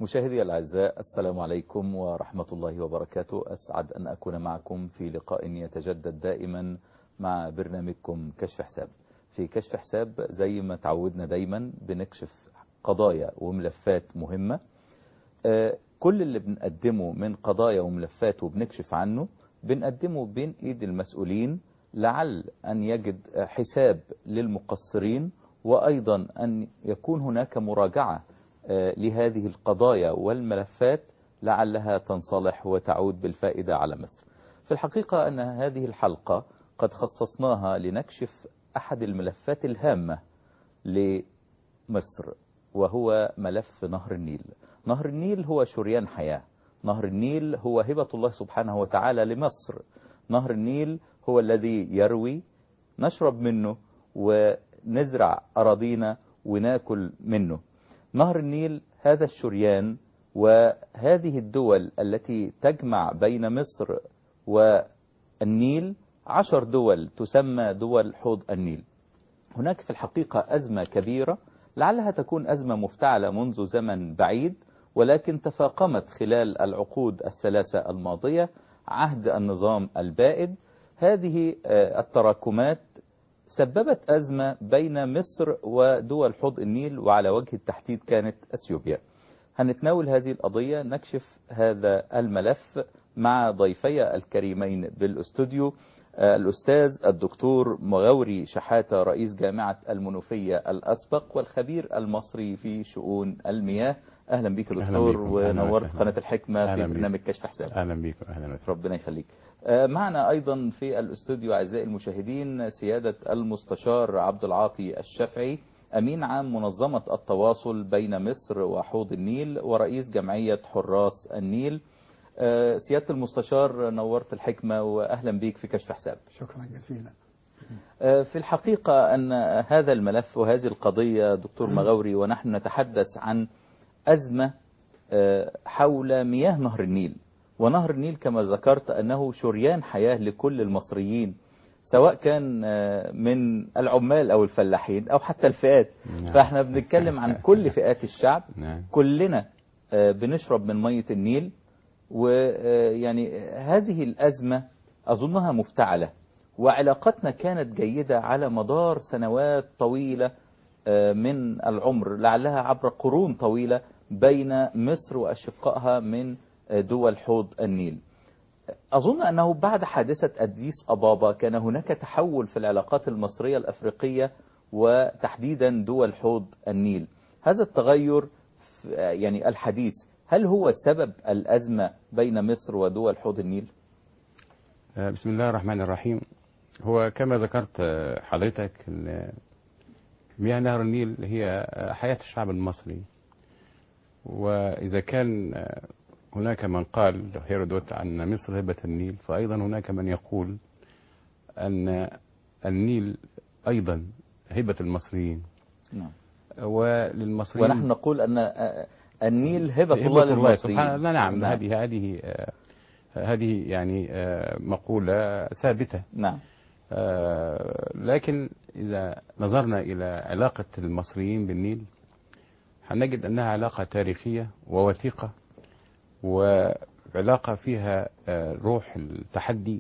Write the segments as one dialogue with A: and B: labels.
A: مشاهدي الأعزاء، السلام عليكم ورحمة الله وبركاته. أسعد أن أكون معكم في لقاء يتجدد دائما مع برنامجكم كشف حساب. في كشف حساب زي ما تعودنا دايما بنكشف قضايا وملفات مهمة. كل اللي بنقدمه من قضايا وملفات وبنكشف عنه بنقدمه بين ايد المسؤولين، لعل أن يجد حساب للمقصرين، وأيضا أن يكون هناك مراجعة لهذه القضايا والملفات لعلها تنصلح وتعود بالفائدة على مصر. في الحقيقة أن هذه الحلقة قد خصصناها لنكشف أحد الملفات الهامة لمصر، وهو ملف نهر النيل. نهر النيل هو شريان حياة، نهر النيل هو هبة الله سبحانه وتعالى لمصر. نهر النيل هو الذي يروي، نشرب منه ونزرع أراضينا وناكل منه. نهر النيل هذا الشريان، وهذه الدول التي تجمع بين مصر والنيل 10 دول تسمى دول حوض النيل. هناك في الحقيقة أزمة كبيرة، لعلها تكون أزمة مفتعلة منذ زمن بعيد، ولكن تفاقمت خلال العقود الثلاثة الماضية عهد النظام البائد. هذه التراكمات سببت أزمة بين مصر ودول حوض النيل، وعلى وجه التحديد كانت أثيوبيا. هنتناول هذه القضية، نكشف هذا الملف مع ضيفي الكريمين بالاستوديو، الأستاذ الدكتور مغاوري شحاتة رئيس جامعة المنوفية الأسبق والخبير المصري في شؤون المياه. أهلا بك دكتور، ونورت قناة الحكمة في برنامج كشف حساب.
B: أهلا بك. أهلا.
A: ربنا يخليك. معنا أيضا في الاستوديو أعزائي المشاهدين سيادة المستشار عبد العاطي الشافعي، أمين عام منظمة التواصل بين مصر وحوض النيل ورئيس جمعية حراس النيل. سيادة المستشار نورت الحكمة وأهلا بك في كشف حساب.
C: شكرا جزيلا.
A: في الحقيقة أن هذا الملف وهذه القضية دكتور مغاوري، ونحن نتحدث عن أزمة حول مياه نهر النيل. ونهر النيل كما ذكرت أنه شريان حياة لكل المصريين، سواء كان من العمال أو الفلاحين أو حتى الفئات. فاحنا بنتكلم عن كل فئات الشعب، كلنا بنشرب من مية النيل. ويعني هذه الأزمة أظنها مفتعلة، وعلاقتنا كانت جيدة على مدار سنوات طويلة من العمر، لعلها عبر قرون طويلة، بين مصر وأشقائها من دول حوض النيل. أظن أنه بعد حادثة أديس أبابا كان هناك تحول في العلاقات المصرية الأفريقية وتحديدا دول حوض النيل. هذا التغير يعني الحديث، هل هو سبب الأزمة بين مصر ودول حوض النيل؟
B: بسم الله الرحمن الرحيم. هو كما ذكرت حضرتك أن مياه نهر النيل هي حياة الشعب المصري، وإذا كان هناك من قال هيرودوت عن مصر هبة النيل، فأيضا هناك من يقول أن النيل أيضا هبة المصريين.
A: نعم.
B: وللمصريين،
A: ونحن نقول أن النيل هبة الله للمصريين.
B: سبحان الله. نعم. هذه يعني مقولة ثابتة.
A: نعم.
B: لكن إذا نظرنا إلى علاقة المصريين بالنيل هنجد أنها علاقة تاريخية ووثيقة، وعلاقة فيها روح التحدي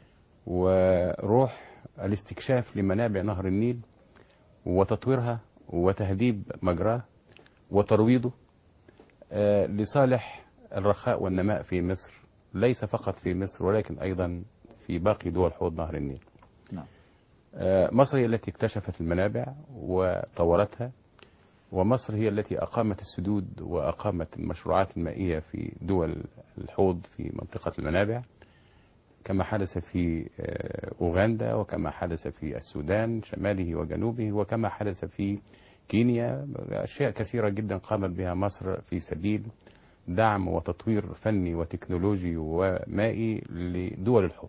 B: وروح الاستكشاف لمنابع نهر النيل وتطويرها وتهذيب مجراه وترويضه لصالح الرخاء والنماء في مصر، ليس فقط في مصر ولكن أيضا في باقي دول حوض نهر النيل.
A: نعم.
B: مصر هي التي اكتشفت المنابع وطورتها، ومصر هي التي أقامت السدود وأقامت المشروعات المائية في دول الحوض في منطقة المنابع، كما حدث في أوغندا، وكما حدث في السودان شماله وجنوبه، وكما حدث في كينيا. أشياء كثيرة جدا قامت بها مصر في سبيل دعم وتطوير فني وتكنولوجي ومائي لدول الحوض.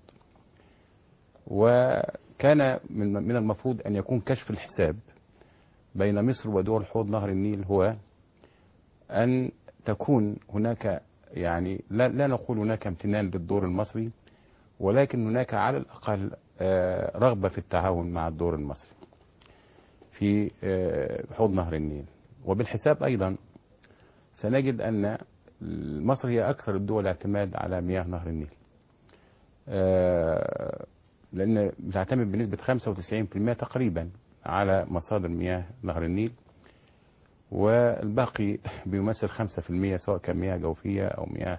B: وكان من المفروض أن يكون كشف الحساب بين مصر ودول حوض نهر النيل هو أن تكون هناك، يعني لا نقول هناك امتنان للدور المصري، ولكن هناك على الأقل رغبة في التعاون مع الدور المصري في حوض نهر النيل. وبالحساب أيضا سنجد أن مصر هي أكثر الدول اعتماد على مياه نهر النيل، لأن بتعتمد بنسبة 95% تقريبا على مصادر مياه نهر النيل، والباقي بيمثل 5% سواء كان مياه جوفية أو مياه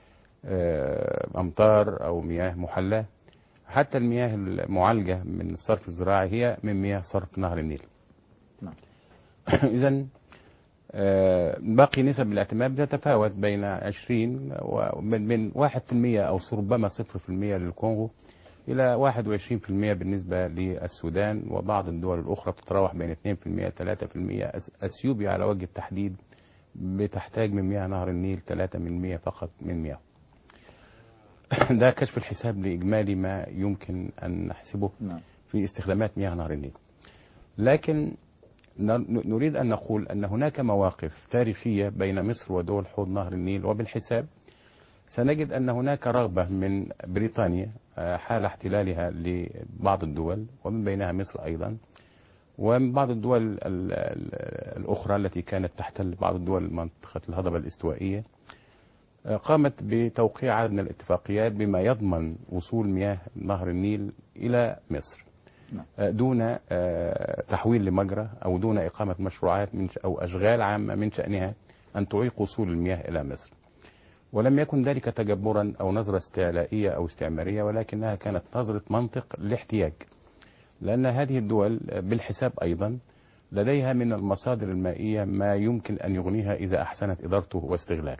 B: أمطار أو مياه محلاة. حتى المياه المعالجة من الصرف الزراعي هي من مياه صرف نهر النيل.
A: نعم.
B: إذا باقي نسب الاعتماد بتتفاوت بين 20 ومن 1% أو ربما 0% للكونغو إلى 21% بالنسبة للسودان، وبعض الدول الأخرى بتتراوح بين 2% 3%. أثيوبيا على وجه التحديد بتحتاج من مياه نهر النيل 3% فقط من مياه. ده كشف الحساب لإجمالي ما يمكن أن نحسبه في استخدامات مياه نهر النيل. لكن نريد أن نقول أن هناك مواقف تاريخية بين مصر ودول حوض نهر النيل، وبالحساب سنجد أن هناك رغبة من بريطانيا حال احتلالها لبعض الدول ومن بينها مصر أيضا، ومن بعض الدول الأخرى التي كانت تحتل بعض الدول منطقة الهضبة الاستوائية، قامت بتوقيع عدد من الاتفاقيات بما يضمن وصول مياه نهر النيل إلى مصر دون تحويل لمجرى أو دون إقامة مشروعات أو أشغال عامة من شأنها أن تعيق وصول المياه إلى مصر. ولم يكن ذلك تجبرا أو نظرة استعلائية أو استعمارية، ولكنها كانت نظرة منطق الاحتياج، لأن هذه الدول بالحساب أيضا لديها من المصادر المائية ما يمكن أن يغنيها إذا أحسنت إدارته واستغلاله.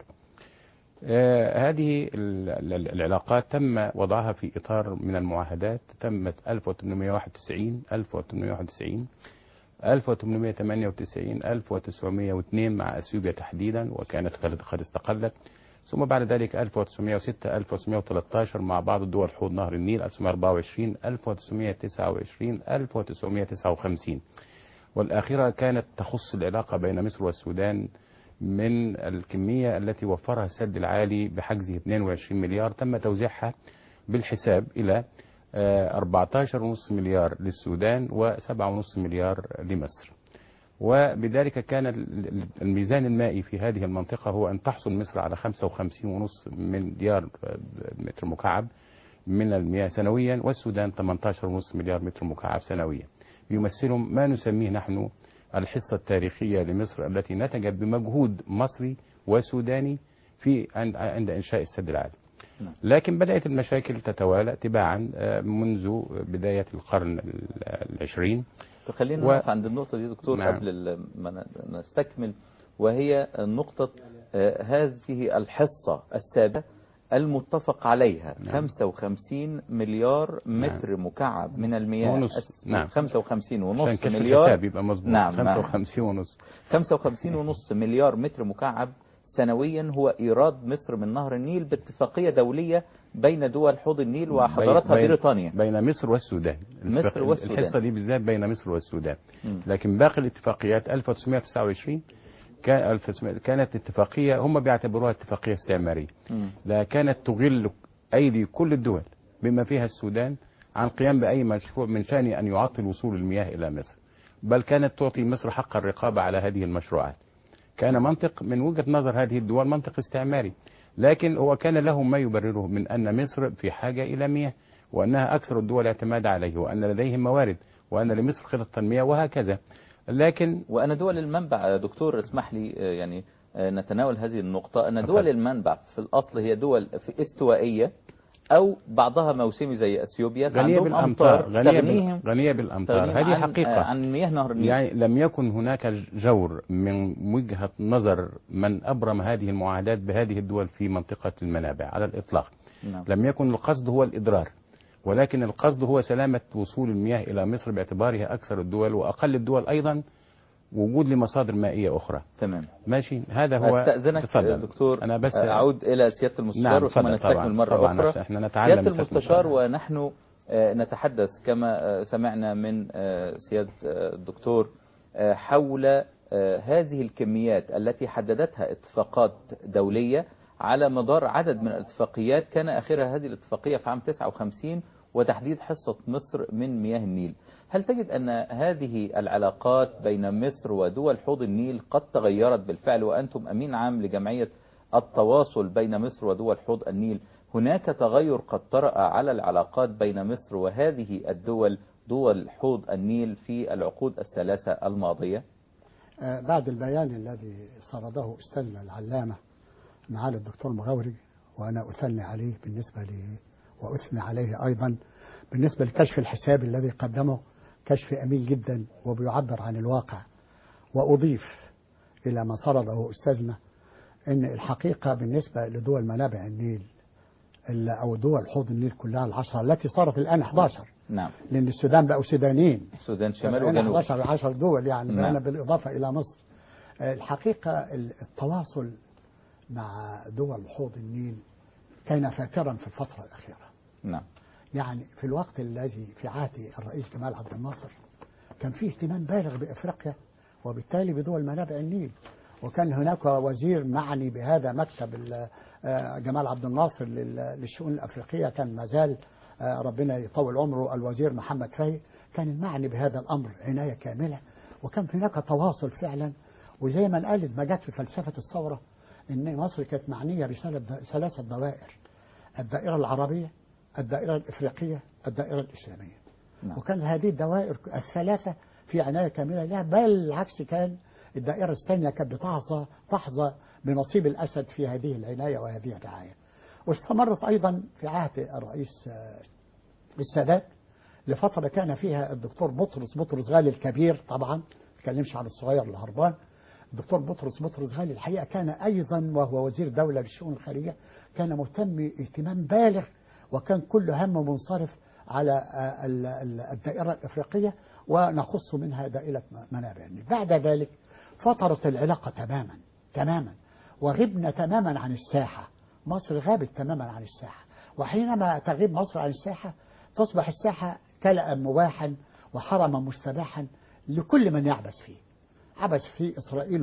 B: هذه العلاقات تم وضعها في إطار من المعاهدات تمت 1891 1891 1898 1902 مع أثيوبيا تحديدا، وكانت قد استقلت، ثم بعد ذلك 1906 1913 مع بعض الدول حوض نهر النيل 1924 1929 1959، والآخرة كانت تخص العلاقة بين مصر والسودان من الكمية التي وفرها السد العالي بحجزه 22 مليار تم توزيعها بالحساب إلى 14.5 مليار للسودان و7.5 مليار لمصر. وبذلك كان الميزان المائي في هذه المنطقة هو أن تحصل مصر على 55.5 مليار متر مكعب من المياه سنويا، والسودان 18.5 مليار متر مكعب سنويا، يمثلهم ما نسميه نحن الحصة التاريخية لمصر التي نتجت بمجهود مصري وسوداني عند إنشاء السد العالي. لكن بدأت المشاكل تتوالى تباعا منذ بداية القرن العشرين.
A: فخلينا نقف عند النقطة دي دكتور. نعم. قبل ما نستكمل، وهي نقطة هذه الحصة السابقة المتفق عليها. نعم. 55 مليار متر نعم. مكعب من المياه.
B: نعم.
A: 55.5 مليار.
B: يبقى مظبوط.
A: نعم. 55.5 مليار متر مكعب سنويا هو إيراد مصر من نهر النيل باتفاقية دولية بين دول حوض النيل وحضرتها بريطانيا.
B: بين مصر والسودان.
A: مصر والسودان.
B: الحصة دي بالذات بين مصر والسودان. لكن باقي الاتفاقيات 1929 كانت اتفاقية هم بيعتبروها اتفاقية استعمارية. لا، كانت تغل أيدي كل الدول بما فيها السودان عن قيام بأي مشروع من شأن أن يعطل وصول المياه إلى مصر، بل كانت تعطي مصر حق الرقابة على هذه المشروعات. كان منطق من وجهة نظر هذه الدول منطق استعماري، لكن هو كان له ما يبرره من أن مصر في حاجة إلى مياه، وأنها أكثر الدول اعتماد عليه، وأن لديهم موارد، وأن لمصر خطة تنمية وهكذا. لكن
A: وأن دول المنبع دكتور اسمح لي يعني نتناول هذه النقطة، أن دول المنبع في الأصل هي دول في استوائية أو بعضها موسمي زي أثيوبيا،
B: غنية بالأمطار، غنية بالأمطار. هذه حقيقة
A: عن مياه نهر النيل.
B: يعني لم يكن هناك جور من وجهة نظر من أبرم هذه المعاهدات بهذه الدول في منطقة المنابع على الإطلاق. نعم. لم يكن القصد هو الإضرار، ولكن القصد هو سلامة وصول المياه إلى مصر باعتبارها أكثر الدول وأقل الدول أيضا وجود لمصادر مائية أخرى.
A: تمام.
B: ماشي. هذا هو.
A: أستأذنك دكتور،
B: أنا بس
A: أعود إلى سيادة المستشار.
B: نعم.
A: وثم نستكمل مرة
B: طبعاً.
A: أخرى.
B: احنا نتعلم
A: سيادة المستشار، ونحن نتحدث كما سمعنا من سيادة الدكتور حول هذه الكميات التي حددتها اتفاقات دولية على مدار عدد من الاتفاقيات، كان آخرها هذه الاتفاقية في عام 59، وتحديد حصة مصر من مياه النيل. هل تجد أن هذه العلاقات بين مصر ودول حوض النيل قد تغيرت بالفعل، وأنتم أمين عام لجمعية التواصل بين مصر ودول حوض النيل، هناك تغير قد طرأ على العلاقات بين مصر وهذه الدول دول حوض النيل في العقود الثلاثة الماضية؟
C: بعد البيان الذي سرده أستاذنا العلامة معالي الدكتور مغاوري، وأنا أثني عليه بالنسبة لي وأثني عليه أيضا بالنسبة لكشف الحساب الذي قدمه، كشف أمين جدا وبيعبر عن الواقع. وأضيف إلى ما سرده أستاذنا أن الحقيقة بالنسبة لدول منابع النيل أو دول حوض النيل كلها العشرة التي صارت الآن 11،
A: نعم،
C: لأن السودان بقوا سودانين،
A: السودان شمال وجنوب،
C: 11 دول يعني،
A: نعم.
C: بقينا بالإضافة إلى مصر. الحقيقة التواصل مع دول حوض النيل كان فاترا في الفترة الأخيرة.
A: نعم.
C: يعني في الوقت الذي في عهد الرئيس جمال عبد الناصر كان فيه اهتمام بالغ بأفريقيا وبالتالي بدول منابع النيل، وكان هناك وزير معني بهذا، مكتب جمال عبد الناصر للشؤون الأفريقية، كان ما زال ربنا يطول عمره الوزير محمد فاي، كان المعني بهذا الأمر عناية كاملة، وكان هناك تواصل فعلا. وزي ما قالت ما جت في فلسفة الثورة إن مصر كانت معنية بثلاثة دوائر: الدائرة العربية، الدائرة الإفريقية، الدائرة الإسلامية.
A: نعم.
C: وكان هذه الدوائر الثلاثة في عناية كاملة لها، بل العكس، كان الدائرة الثانية كانت تحظى بنصيب الأسد في هذه العناية وهذه الرعاية. واستمرت أيضا في عهد الرئيس السادات لفترة كان فيها الدكتور بطرس غالي الكبير، طبعا ما تكلمش عن الصغير الهربان. الدكتور بطرس غالي الحقيقة كان أيضا وهو وزير دولة للشؤون الخارجية كان مهتم اهتمام بالغ، وكان كل همه منصرف على الدائرة الإفريقية، ونخص منها دائرة منابع النيل. بعد ذلك فترت العلاقة تماما وغبنا تماما عن الساحة. مصر غابت تماما عن الساحة، وحينما تغيب مصر عن الساحة تصبح الساحة كلأ مباحا وحرما مستباحا لكل من يعبث فيه. عبث في إسرائيل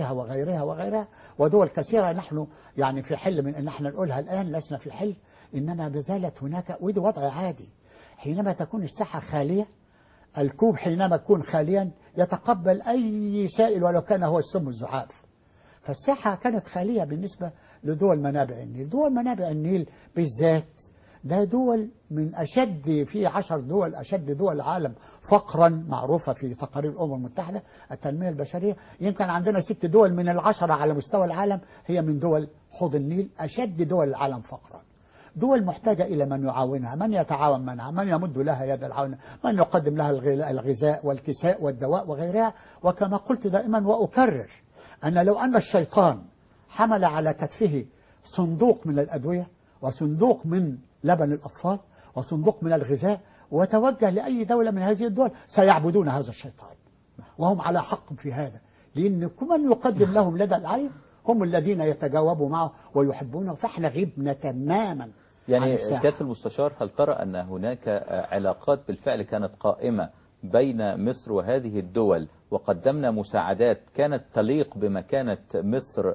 C: وغيرها ودول كثيرة. نحن يعني في حل من أن احنا نقولها الآن، لسنا في حل، إنما بزالت هناك، وده وضع عادي. حينما تكون الساحة خالية، الكوب حينما يكون خاليا يتقبل أي سائل ولو كان هو السم الزعاف. فالساحة كانت خالية بالنسبة لدول منابع النيل. دول منابع النيل بالذات ده دول من في 10 دول أشد دول العالم فقرا، معروفة في تقارير الأمم المتحدة التنمية البشرية. يمكن عندنا 6 دول من 10 على مستوى العالم هي من دول حوض النيل، أشد دول العالم فقرا. دول محتاجة إلى من يعاونها، من يتعاون معها، من يمد لها يد العون، من يقدم لها الغذاء والكساء والدواء وغيرها. وكما قلت دائما وأكرر أن لو أن الشيطان حمل على كتفه صندوق من الأدوية وصندوق من لبن الأطفال وصندوق من الغذاء وتوجه لأي دولة من هذه الدول سيعبدون هذا الشيطان، وهم على حق في هذا، لأن من يقدم لهم لدى العين هم الذين يتجاوبوا معه ويحبونه. فاحنا غبنا تماما.
A: يعني سيادة المستشار، هل ترى أن هناك علاقات بالفعل كانت قائمة بين مصر وهذه الدول، وقدمنا مساعدات كانت تليق بمكانة مصر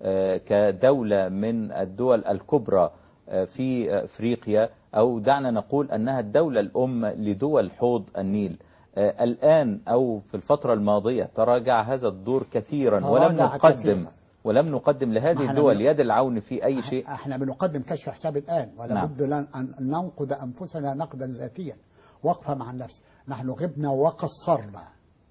A: كدولة من الدول الكبرى في أفريقيا، أو دعنا نقول أنها الدولة الأم لدول حوض النيل؟ الآن أو في الفترة الماضية تراجع هذا الدور كثيرا، ولم نقدم لهذه الدول يد العون في أي شيء.
C: احنا بنقدم كشف حساب الآن، ولا بد أن ننقد أنفسنا نقدا ذاتيا، وقفة مع النفس. نحن غبنا وقصرنا،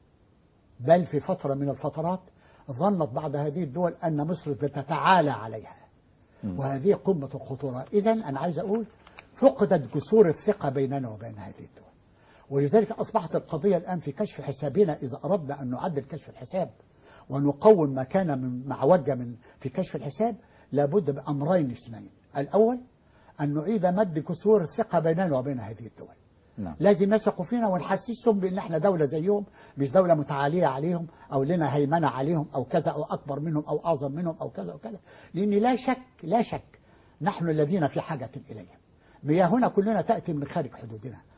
C: بل في فترة من الفترات ظنت بعض هذه الدول أن مصر بتتعالى عليها، وهذه قمة الخطورة. إذن أنا عايز أقول فقدت جسور الثقة بيننا وبين هذه الدول، ولذلك أصبحت القضية الآن في كشف حسابنا. إذا أردنا أن نعدل كشف الحساب ونقوم ما كان من معوجة في كشف الحساب، لابد بأمرين اثنين: الأول أن نعيد مد جسور الثقة بيننا وبين هذه الدول. لازم يثقوا فينا ونحسسهم بأن احنا دولة زيهم، مش دولة متعالية عليهم أو لنا هيمنة عليهم أو كذا، أو أكبر منهم أو أعظم منهم أو كذا وكذا. لأن لا شك نحن الذين في حاجة إليهم. مياهنا كلنا تأتي من خارج حدودنا،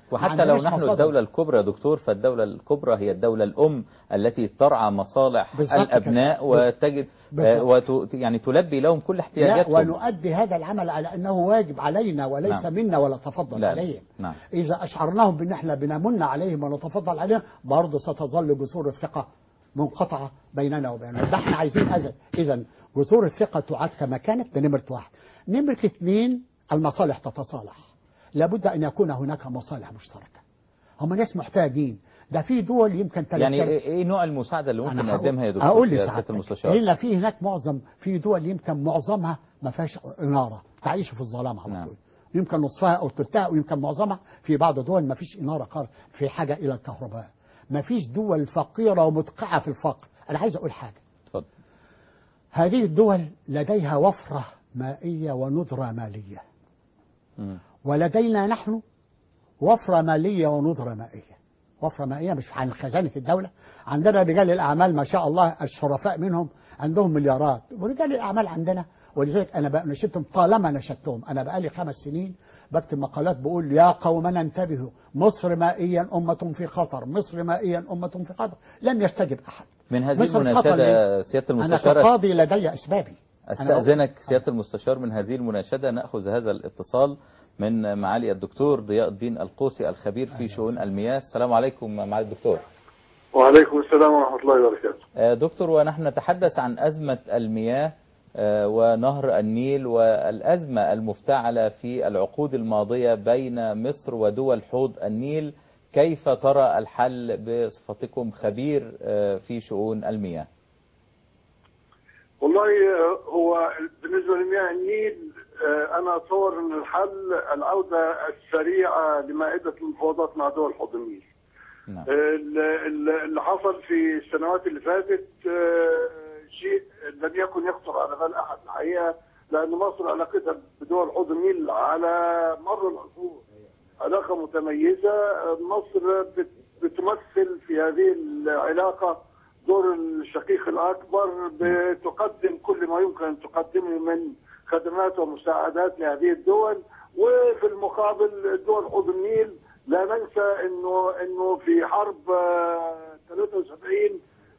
A: وحتى لو نحن الدولة الكبرى يا دكتور، فالدولة الكبرى هي الدولة الأم التي ترعى مصالح الأبناء وتجد يعني تلبي لهم كل احتياجاتهم.
C: ونؤدي هذا العمل على أنه واجب علينا وليس منا ولا تفضل عليهم. إذا أشعرناهم بأن احنا بنمن عليهم ونتفضل عليهم برضه ستظل جسور الثقة منقطعة بيننا وبينهم. ده احنا عايزين هذا. إذا جسور الثقة تعاد كما كانت. ده نمرة 1. نمرة 2 المصالح تتصالح. لابد أن يكون هناك مصالح مشتركة. هم ناس محتاجين. ده في دول يمكن
A: يعني ايه نوع المساعدة اللي ممكن نقدمها يا دكتور؟
C: أقول لسعادتك المستشار. في هناك في دول يمكن معظمها ما فيهاش إنارة، تعيش في الظلام على طول. يمكن نصفها أو ثلثها ويمكن معظمها. في بعض الدول ما فيش إنارة خالص، في حاجة إلى الكهرباء. ما فيش دول فقيرة ومدقعة في الفقر. أنا عايز أقول حاجة.
A: اتفضل.
C: هذه الدول لديها وفرة مائية وندرة مالية. ولدينا نحن وفرة مالية وندرة مائية. وفرة مائية مش عن خزانة الدولة. عندنا رجال الأعمال ما شاء الله الشرفاء منهم عندهم مليارات، ورجال الأعمال عندنا. ولذلك أنا بقى نشدتهم طالما نشدتهم. أنا بقالي 5 سنين بكتب مقالات بقول يا قومنا انتبهوا، مصر مائيا أمة في خطر، مصر مائيا أمة في خطر. لم يستجب أحد.
A: من هذه المناشدة سيادة المستشار،
C: أنا كقاضي لدي أسبابي.
A: أستأذنك سيادة المستشار من هذه المناشدة نأخذ هذا الاتصال من معالي الدكتور ضياء الدين القوسي الخبير في شؤون المياه. السلام عليكم معالي الدكتور.
D: وعليكم السلام ورحمة الله وبركاته.
A: دكتور، ونحن نتحدث عن أزمة المياه ونهر النيل والأزمة المفتعلة في العقود الماضية بين مصر ودول حوض النيل، كيف ترى الحل بصفتكم خبير في شؤون المياه؟
D: والله هو بالنسبة لمياه النيل أنا أتصور أن الحل العودة السريعة لمائدة المفاوضات مع دول حوض النيل.
A: نعم.
D: اللي حصل في السنوات اللي فاتت شيء لم يكن يخطر على بال أحد الحقيقة، لأن مصر علاقتها بدول حوض النيل على مر العصور علاقة متميزة. مصر بتمثل في هذه العلاقة دور الشقيق الأكبر، بتقدم كل ما يمكن أن تقدمه من خدمات ومساعدات لهذه الدول. وفي المقابل دول حوض النيل لا ننسى انه في حرب 73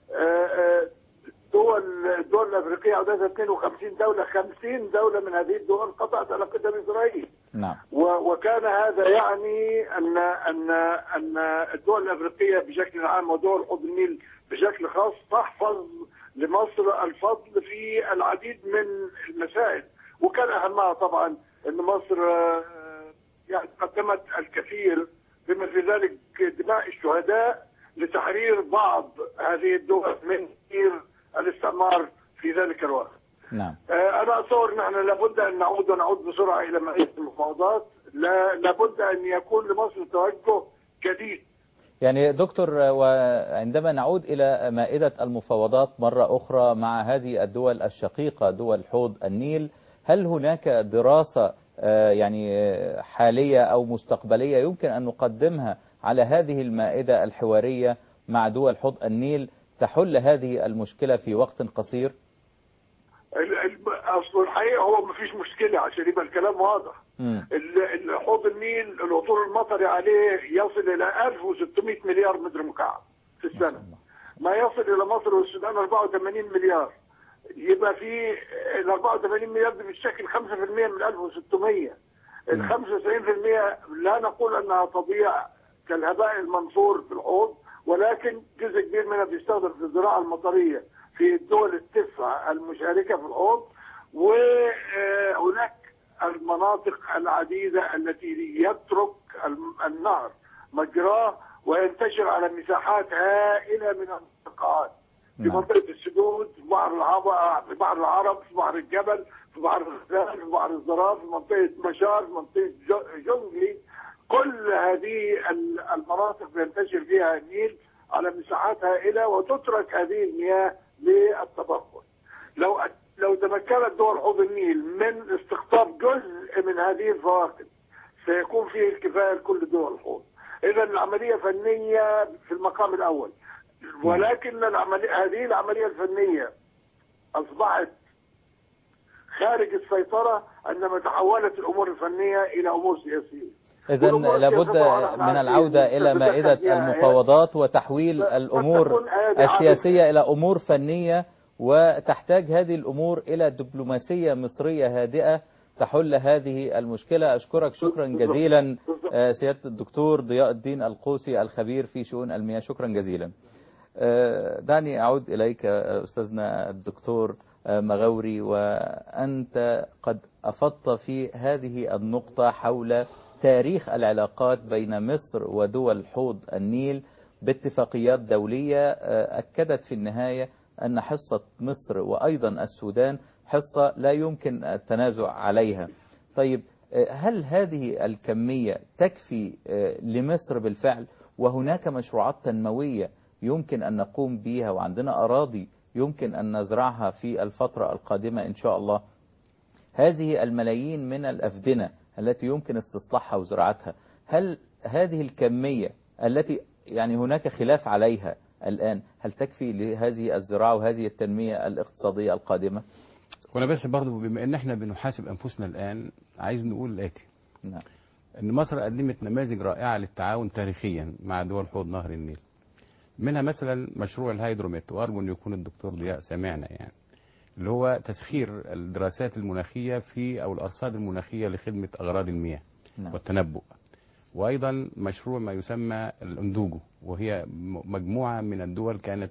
D: الدول الافريقيه عددها 52 دوله، 50 دوله من هذه الدول قطعت علاقتها باسرائيل.
A: نعم.
D: وكان هذا يعني ان الدول الافريقيه بشكل عام ودول حوض النيل بشكل خاص تحفظ لمصر الفضل في العديد من المسائل، وكان اهمها طبعا ان مصر يعني قدمت الكثير بما في ذلك دماء الشهداء لتحرير بعض هذه الدول من تأثير الاستعمار في ذلك الوقت.
A: نعم.
D: أنا أتصور نحن لابد أن نعود بسرعة إلى مائدة المفاوضات. لابد أن يكون لمصر توجه جديد.
A: يعني دكتور، وعندما نعود إلى مائدة المفاوضات مرة أخرى مع هذه الدول الشقيقة دول حوض النيل، هل هناك دراسة يعني حالية أو مستقبلية يمكن أن نقدمها على هذه المائدة الحوارية مع دول حوض النيل تحل هذه المشكلة في وقت قصير؟
D: أصل الحقيقة هو ما فيش مشكلة عشان يبقى الكلام واضح. حوض النيل العطور المطري عليه يصل إلى 1600 مليار متر مكعب في السنة، ما يصل إلى مصر والسودان 84 مليار. يبقى في ال 84 مليار دي بتشكل 5% من 1600. ال 95% لا نقول انها تضيع كالهباء المنثور في الحوض، ولكن جزء كبير منها بيستخدم في الزراعه المطريه في الدول ال9 المشاركه في الحوض. وهناك المناطق العديدة التي يترك النهر مجراه وينتشر على مساحات هائلة من المنطقات، في منطقة السدود، في بحر العرب، في بحر الجبل، في بحر الغزال، في بحر الزراف، في منطقة مشار، في منطقة جنجلي. كل هذه المناطق ينتشر فيها النيل على مساحات هائلة وتترك هذه المياه للتبخر. لو تمكنت دول حوض النيل من استقطاب جزء من هذه الفواقد سيكون فيه الكفاية لكل دول الحوض. إذا العملية فنية في المقام الأول، ولكن هذه العملية الفنية أصبحت خارج السيطرة عندما تحولت الأمور الفنية إلى أمور سياسية.
A: إذا لابد من العودة إلى مائدة المفاوضات وتحويل الأمور السياسية إلى أمور فنية، وتحتاج هذه الأمور إلى دبلوماسية مصرية هادئة تحل هذه المشكلة. أشكرك شكرا جزيلا سيادة الدكتور ضياء الدين القوسي الخبير في شؤون المياه، شكرا جزيلا. دعني أعود إليك أستاذنا الدكتور مغاوري، وأنت قد أفضت في هذه النقطة حول تاريخ العلاقات بين مصر ودول حوض النيل باتفاقيات دولية أكدت في النهاية أن حصة مصر وأيضا السودان حصة لا يمكن التنازع عليها. طيب، هل هذه الكمية تكفي لمصر بالفعل، وهناك مشروعات تنموية يمكن أن نقوم بها، وعندنا أراضي يمكن أن نزرعها في الفترة القادمة إن شاء الله؟ هذه الملايين من الأفدنة التي يمكن استصلاحها وزراعتها، هل هذه الكمية التي يعني هناك خلاف عليها الآن هل تكفي لهذه الزراعة وهذه التنمية الاقتصادية القادمة؟
B: وانا بس برضو بما ان احنا بنحاسب انفسنا الان، عايز نقول الاتي.
A: نعم.
B: ان مصر قدمت نماذج رائعة للتعاون تاريخيا مع دول حوض نهر النيل، منها مثلا مشروع الهيدروميت، وارجو ان يكون الدكتور ضياء سامعنا، يعني اللي هو تسخير الدراسات المناخية في او الارصاد المناخية لخدمة اغراض المياه. نعم. والتنبؤ. وايضا مشروع ما يسمى الاندوجو، وهي مجموعة من الدول كانت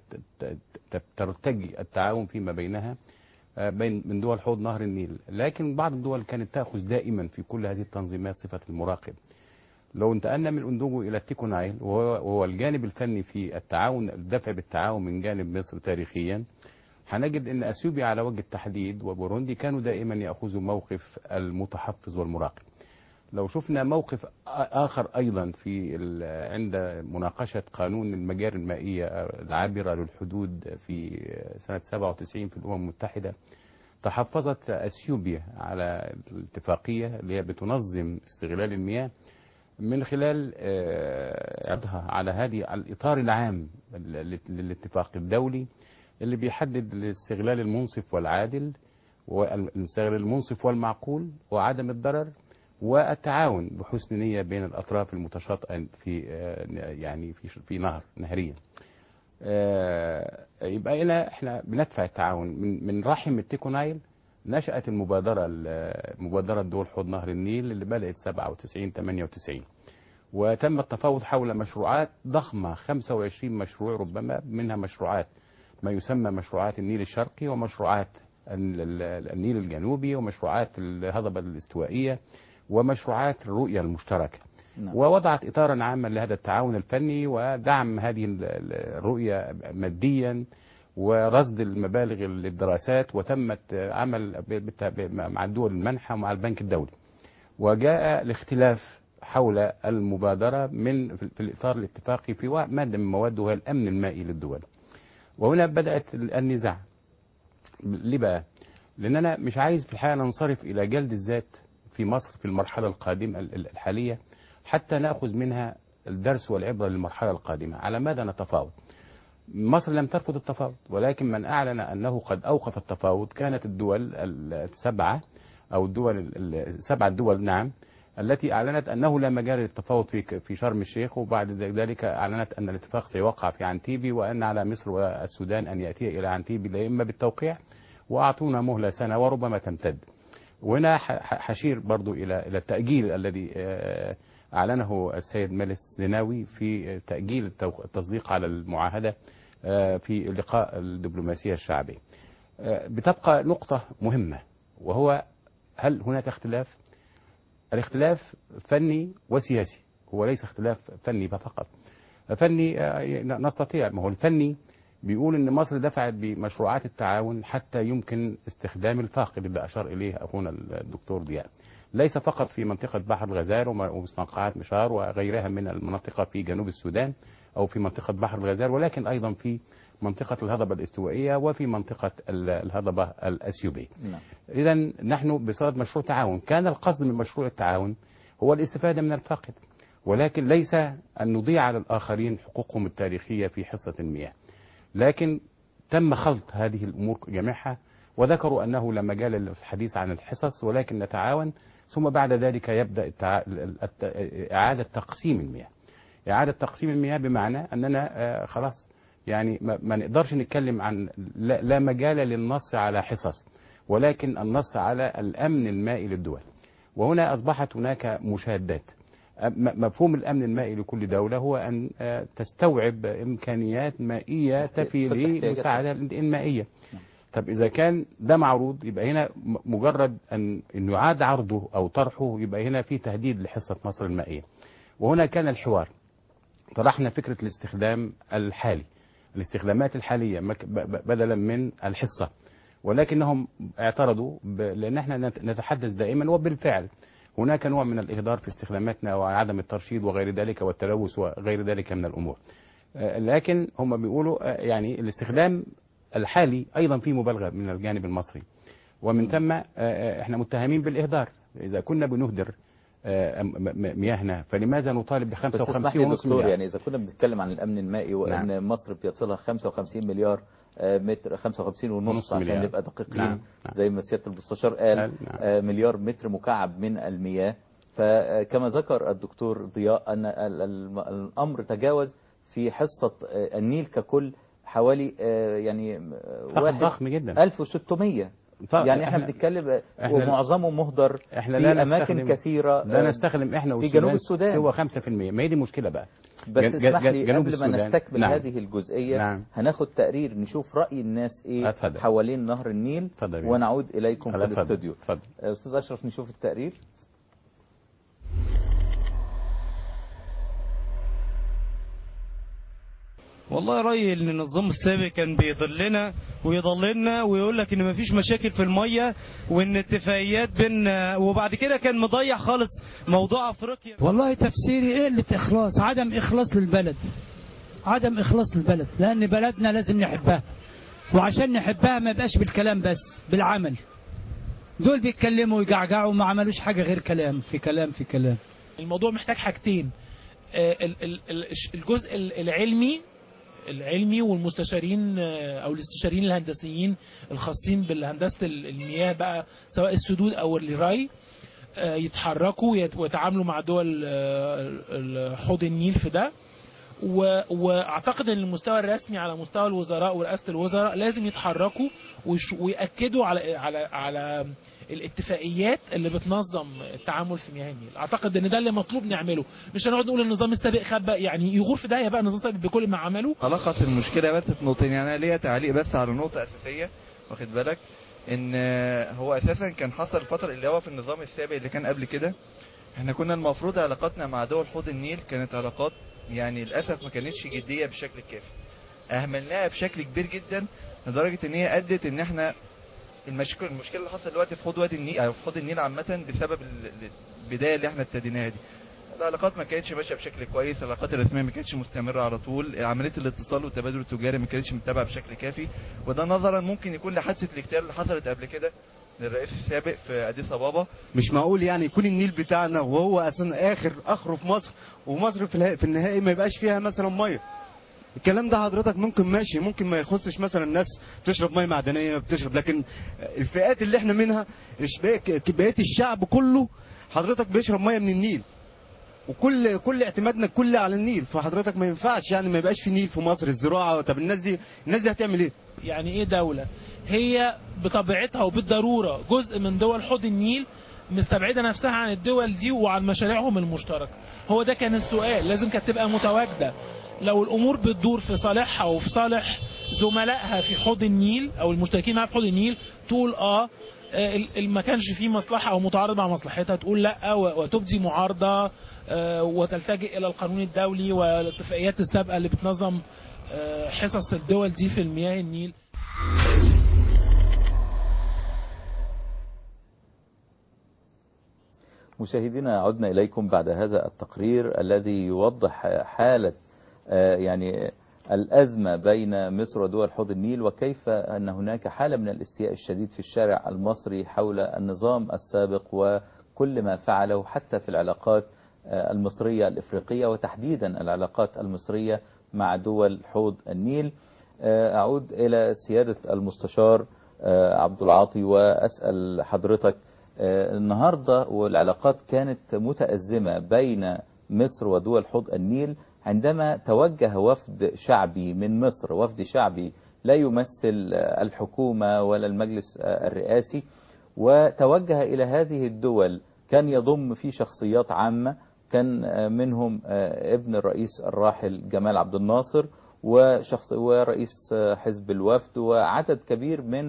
B: ترتجي التعاون فيما بينها من دول حوض نهر النيل، لكن بعض الدول كانت تأخذ دائما في كل هذه التنظيمات صفة المراقب. لو انتقلنا من اندوجو الى التيكو نايل، وهو الجانب الفني في التعاون، الدفع بالتعاون من جانب مصر تاريخيا، هنجد ان اثيوبيا على وجه التحديد وبوروندي كانوا دائما يأخذوا موقف المتحفظ والمراقب. لو شفنا موقف آخر أيضا في عند مناقشة قانون المجاري المائية العابرة للحدود في سنة 97 في الأمم المتحدة، تحفظت أثيوبيا على الاتفاقية اللي هي بتنظم استغلال المياه من خلال عرضها على هذه الإطار العام للاتفاق الدولي اللي بيحدد الاستغلال المنصف والعادل، والاستغلال المنصف والمعقول وعدم الضرر، والتعاون بحسن نية بين الأطراف المتشاطئة في يعني في نهريا. يبقى هنا احنا بندفع التعاون من رحم التيكو نايل. نشأت مبادرة دول حوض نهر النيل اللي بدأت 97 98، وتم التفاوض حول مشروعات ضخمة 25 مشروع، ربما منها مشروعات ما يسمى مشروعات النيل الشرقي، ومشروعات النيل الجنوبي، ومشروعات الهضبة الاستوائية، ومشروعات الرؤية المشتركة. نعم. ووضعت إطارا عاما لهذا التعاون الفني ودعم هذه الرؤية ماديا ورصد المبالغ للدراسات، وتمت عمل مع الدول المنحة ومع البنك الدولي. وجاء الاختلاف حول المبادرة في الإطار الاتفاقي في مادة من مواده وهي الأمن المائي للدول. وهنا بدأت النزاع. ليه بقى؟ لأن أنا مش عايز في الحقيقة ننصرف إلى جلد الذات في مصر في المرحلة القادمة الحالية، حتى نأخذ منها الدرس والعبرة للمرحلة القادمة. على ماذا نتفاوض؟ مصر لم ترفض التفاوض، ولكن من أعلن أنه قد أوقف التفاوض كانت الدول السبعة، أو سبعة دول، نعم، التي أعلنت أنه لا مجال للتفاوض في شرم الشيخ، وبعد ذلك أعلنت أن الاتفاق سيوقع في عنتيبي، وأن على مصر والسودان أن يأتي إلى عنتيبي إما بالتوقيع، وأعطونا مهلة سنة وربما تمتد. وهنا حشير برضو إلى التأجيل الذي أعلنه السيد مالك زناوي في تأجيل التصديق على المعاهدة في لقاء الدبلوماسية الشعبية. بتبقى نقطة مهمة، وهو هل هناك اختلاف؟ الاختلاف فني وسياسي، هو ليس اختلاف فني فقط. فني نستطيع، ما هو الفني بيقول ان مصر دفعت بمشروعات التعاون حتى يمكن استخدام الفاقد اللي اشار اليه اخونا الدكتور ضياء، ليس فقط في منطقة بحر الغزال ومستنقعات مشار وغيرها من المناطق في جنوب السودان او في منطقة بحر الغزال، ولكن ايضا في منطقة الهضبة الاستوائية وفي منطقة الهضبة الأثيوبية. إذا نحن بصدد مشروع تعاون، كان القصد من مشروع التعاون هو الاستفادة من الفاقد، ولكن ليس أن نضيع على الآخرين حقوقهم التاريخية في حصة المياه. لكن تم خلط هذه الأمور جميعها، وذكروا أنه لا مجال للحديث عن الحصص، ولكن نتعاون، ثم بعد ذلك يبدأ إعادة تقسيم المياه. إعادة تقسيم المياه بمعنى أننا خلاص يعني ما نقدرش نتكلم عن لا مجال للنص على حصص، ولكن النص على الأمن المائي للدول. وهنا أصبحت هناك مشاهدات. مفهوم الأمن المائي لكل دولة هو أن تستوعب إمكانيات مائية تفي للمساعدة المائية. طب إذا كان ده معروض، يبقى هنا مجرد أن يعاد عرضه أو طرحه، يبقى هنا في تهديد لحصة مصر المائية. وهنا كان الحوار، طرحنا فكرة الاستخدام الحالي، الاستخدامات الحالية بدلا من الحصة، ولكنهم اعترضوا لأن احنا نتحدث دائما، وبالفعل هناك نوع من الإهدار في استخداماتنا وعدم الترشيد وغير ذلك والتلوث وغير ذلك من الأمور. لكن هم بيقولوا يعني الاستخدام الحالي أيضا فيه مبالغة من الجانب المصري، ومن ثم احنا متهمين بالإهدار. إذا كنا بنهدر مياهنا فلماذا نطالب ب 55.5 مليار؟
A: يعني إذا كنا بنتكلم عن الأمن المائي وأن
B: نعم.
A: مصر بيصلها 55 مليار متر، 55.5 عشان نبقى دقيقين.
B: نعم.
A: زي ما سيادة المستشار قال.
B: نعم.
A: مليار متر مكعب من المياه. فكما ذكر الدكتور ضياء أن الأمر تجاوز في حصة النيل ككل حوالي يعني
B: ضخم جدا
A: 1600. يعني احنا بنتكلم ومعظمه مهدر
B: احنا
A: في اماكن كثيره،
B: لا نستخدم احنا
A: في جنوب السودان
B: سوى 5%. ما هي دي مشكله بقى.
A: بس اسمح لي قبل ما نستكمل
B: نعم.
A: هذه الجزئيه
B: نعم.
A: هناخد تقرير نشوف راي الناس ايه
B: أتفضل.
A: حوالين نهر النيل ونعود اليكم في الاستوديو. استاذ اشرف نشوف التقرير.
E: والله رأيي ان النظام السابق كان بيضلنا ويضللنا ويقول لك ان مفيش مشاكل في الميه وان اتفاقيات بين، وبعد كده كان مضيع خالص موضوع افريقيا.
F: والله تفسيري ايه اللي اخلاص، عدم اخلاص للبلد، عدم اخلاص للبلد، لان بلدنا لازم نحبها، وعشان نحبها ما يبقاش بالكلام بس، بالعمل. دول بيتكلموا ويجعجعوا وما عملوش حاجه غير كلام في كلام في كلام.
G: الموضوع محتاج حاجتين، الجزء العلمي والمستشارين او الاستشاريين الهندسيين الخاصين بالهندسه المياه بقى، سواء السدود او الري، يتحركوا ويتعاملوا مع دول حوض النيل في ده. واعتقد ان المستوى الرسمي على مستوى الوزراء ورئاسه الوزراء لازم يتحركوا ويأكدوا على الاتفاقيات اللي بتنظم التعامل في مياه النيل. اعتقد ان ده اللي مطلوب نعمله، مش هنقعد نقول النظام السابق خبى، يعني يغور في داهيه بقى النظام السابق بكل ما عمله.
E: خلقت المشكله بس في نقطتين، يعني انا ليا تعليق بس على نقطه اساسيه، واخد بالك ان هو اساسا كان حصل الفتره اللي هو في النظام السابق اللي كان قبل كده، احنا كنا المفروض علاقاتنا مع دول حوض النيل كانت علاقات يعني للاسف ما كانتش جديه بالشكل الكافي، اهملناها بشكل كبير جدا لدرجه ان هي ادت ان احنا المشكله اللي حصل دلوقتي في حوض وادي النيل او في حوض النيل عامه بسبب البدايه اللي احنا ابتديناها دي. العلاقات ما كانتش ماشيه بشكل كويس، العلاقات الرسميه ما كانتش مستمره على طول، عمليه الاتصال والتبادل التجاري ما كانتش متابعه بشكل كافي، وده نظرا ممكن يكون لحادثه الاغتيال اللي حصلت قبل كده للرئيس السابق في اديس ابابا.
H: مش معقول يعني يكون النيل بتاعنا وهو اصلا اخره في مصر، ومصر في النهائي ما يبقاش فيها مثلا ميه. الكلام ده حضرتك ممكن ماشي، ممكن ما يخصش مثلا الناس بتشرب ميه معدنيه بتشرب، لكن الفئات اللي احنا منها بقيه الشعب كله حضرتك بيشرب ميه من النيل، وكل اعتمادنا كله على النيل، فحضرتك ما ينفعش يعني ما يبقاش في نيل في مصر. الزراعه، طب الناس دي هتعمل ايه؟
G: يعني ايه دوله هي بطبيعتها وبالضروره جزء من دول حوض النيل مستبعده نفسها عن الدول دي وعن مشاريعهم المشتركه؟ هو ده كان السؤال، لازم كانت تبقى متواجده. لو الامور بتدور في صالحها وفي صالح زملائها في حوض النيل او المشتركين معاها في حوض النيل تقول ما كانش فيه مصلحه او متعارض مع مصلحتها تقول لا وتبدي معارضه وتلتجئ الى القانون الدولي والاتفاقيات السابقه اللي بتنظم حصص الدول دي في المياه النيل.
A: مشاهدينا عدنا إليكم بعد هذا التقرير الذي يوضح حالة يعني الأزمة بين مصر ودول حوض النيل، وكيف أن هناك حالة من الاستياء الشديد في الشارع المصري حول النظام السابق وكل ما فعله حتى في العلاقات المصرية الإفريقية، وتحديدا العلاقات المصرية مع دول حوض النيل. أعود إلى سيادة المستشار عبد العاطي وأسأل حضرتك النهاردة والعلاقات كانت متأزمة بين مصر ودول حوض النيل عندما توجه وفد شعبي من مصر، وفد شعبي لا يمثل الحكومة ولا المجلس الرئاسي، وتوجه إلى هذه الدول، كان يضم في شخصيات عامة، كان منهم ابن الرئيس الراحل جمال عبد الناصر ورئيس حزب الوفد وعدد كبير من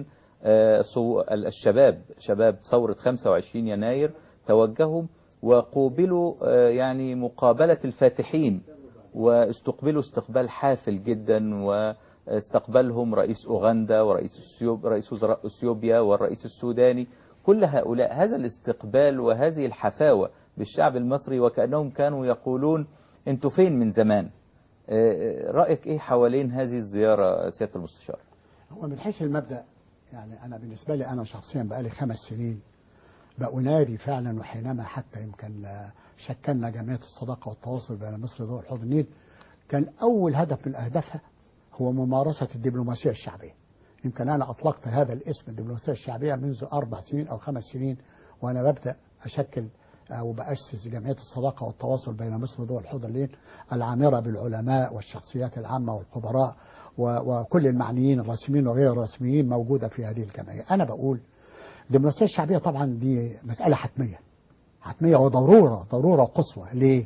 A: الشباب، شباب ثورة 25 يناير توجهوا وقوبلوا يعني مقابلة الفاتحين، واستقبلوا استقبال حافل جدا، واستقبلهم رئيس أوغندا رئيس وزراء أثيوبيا والرئيس السوداني. كل هؤلاء هذا الاستقبال وهذه الحفاوة بالشعب المصري، وكأنهم كانوا يقولون انتوا فين من زمان. رأيك ايه حوالين هذه الزيارة سيادة المستشار؟
C: هو من حيث المبدأ يعني أنا بالنسبة لي أنا شخصيا بقالي 5 سنين بأنادي فعلا، وحينما حتى يمكن شكلنا جمعية الصداقة والتواصل بين مصر ودول حوض النيل، كان أول هدف من أهدافها هو ممارسة الدبلوماسية الشعبية. يمكن أنا أطلقت هذا الاسم الدبلوماسية الشعبية منذ 4 سنين أو 5 سنين، وأنا ببدأ أشكل أو بأسس جمعية الصداقة والتواصل بين مصر ودول حوض النيل العامرة بالعلماء والشخصيات العامة والخبراء وكل المعنيين الرسميين وغير الرسميين موجودة في هذه الجمعية. أنا بقول الدبلوماسية الشعبية طبعا دي مسألة حتمية وضرورة قصوى. ليه؟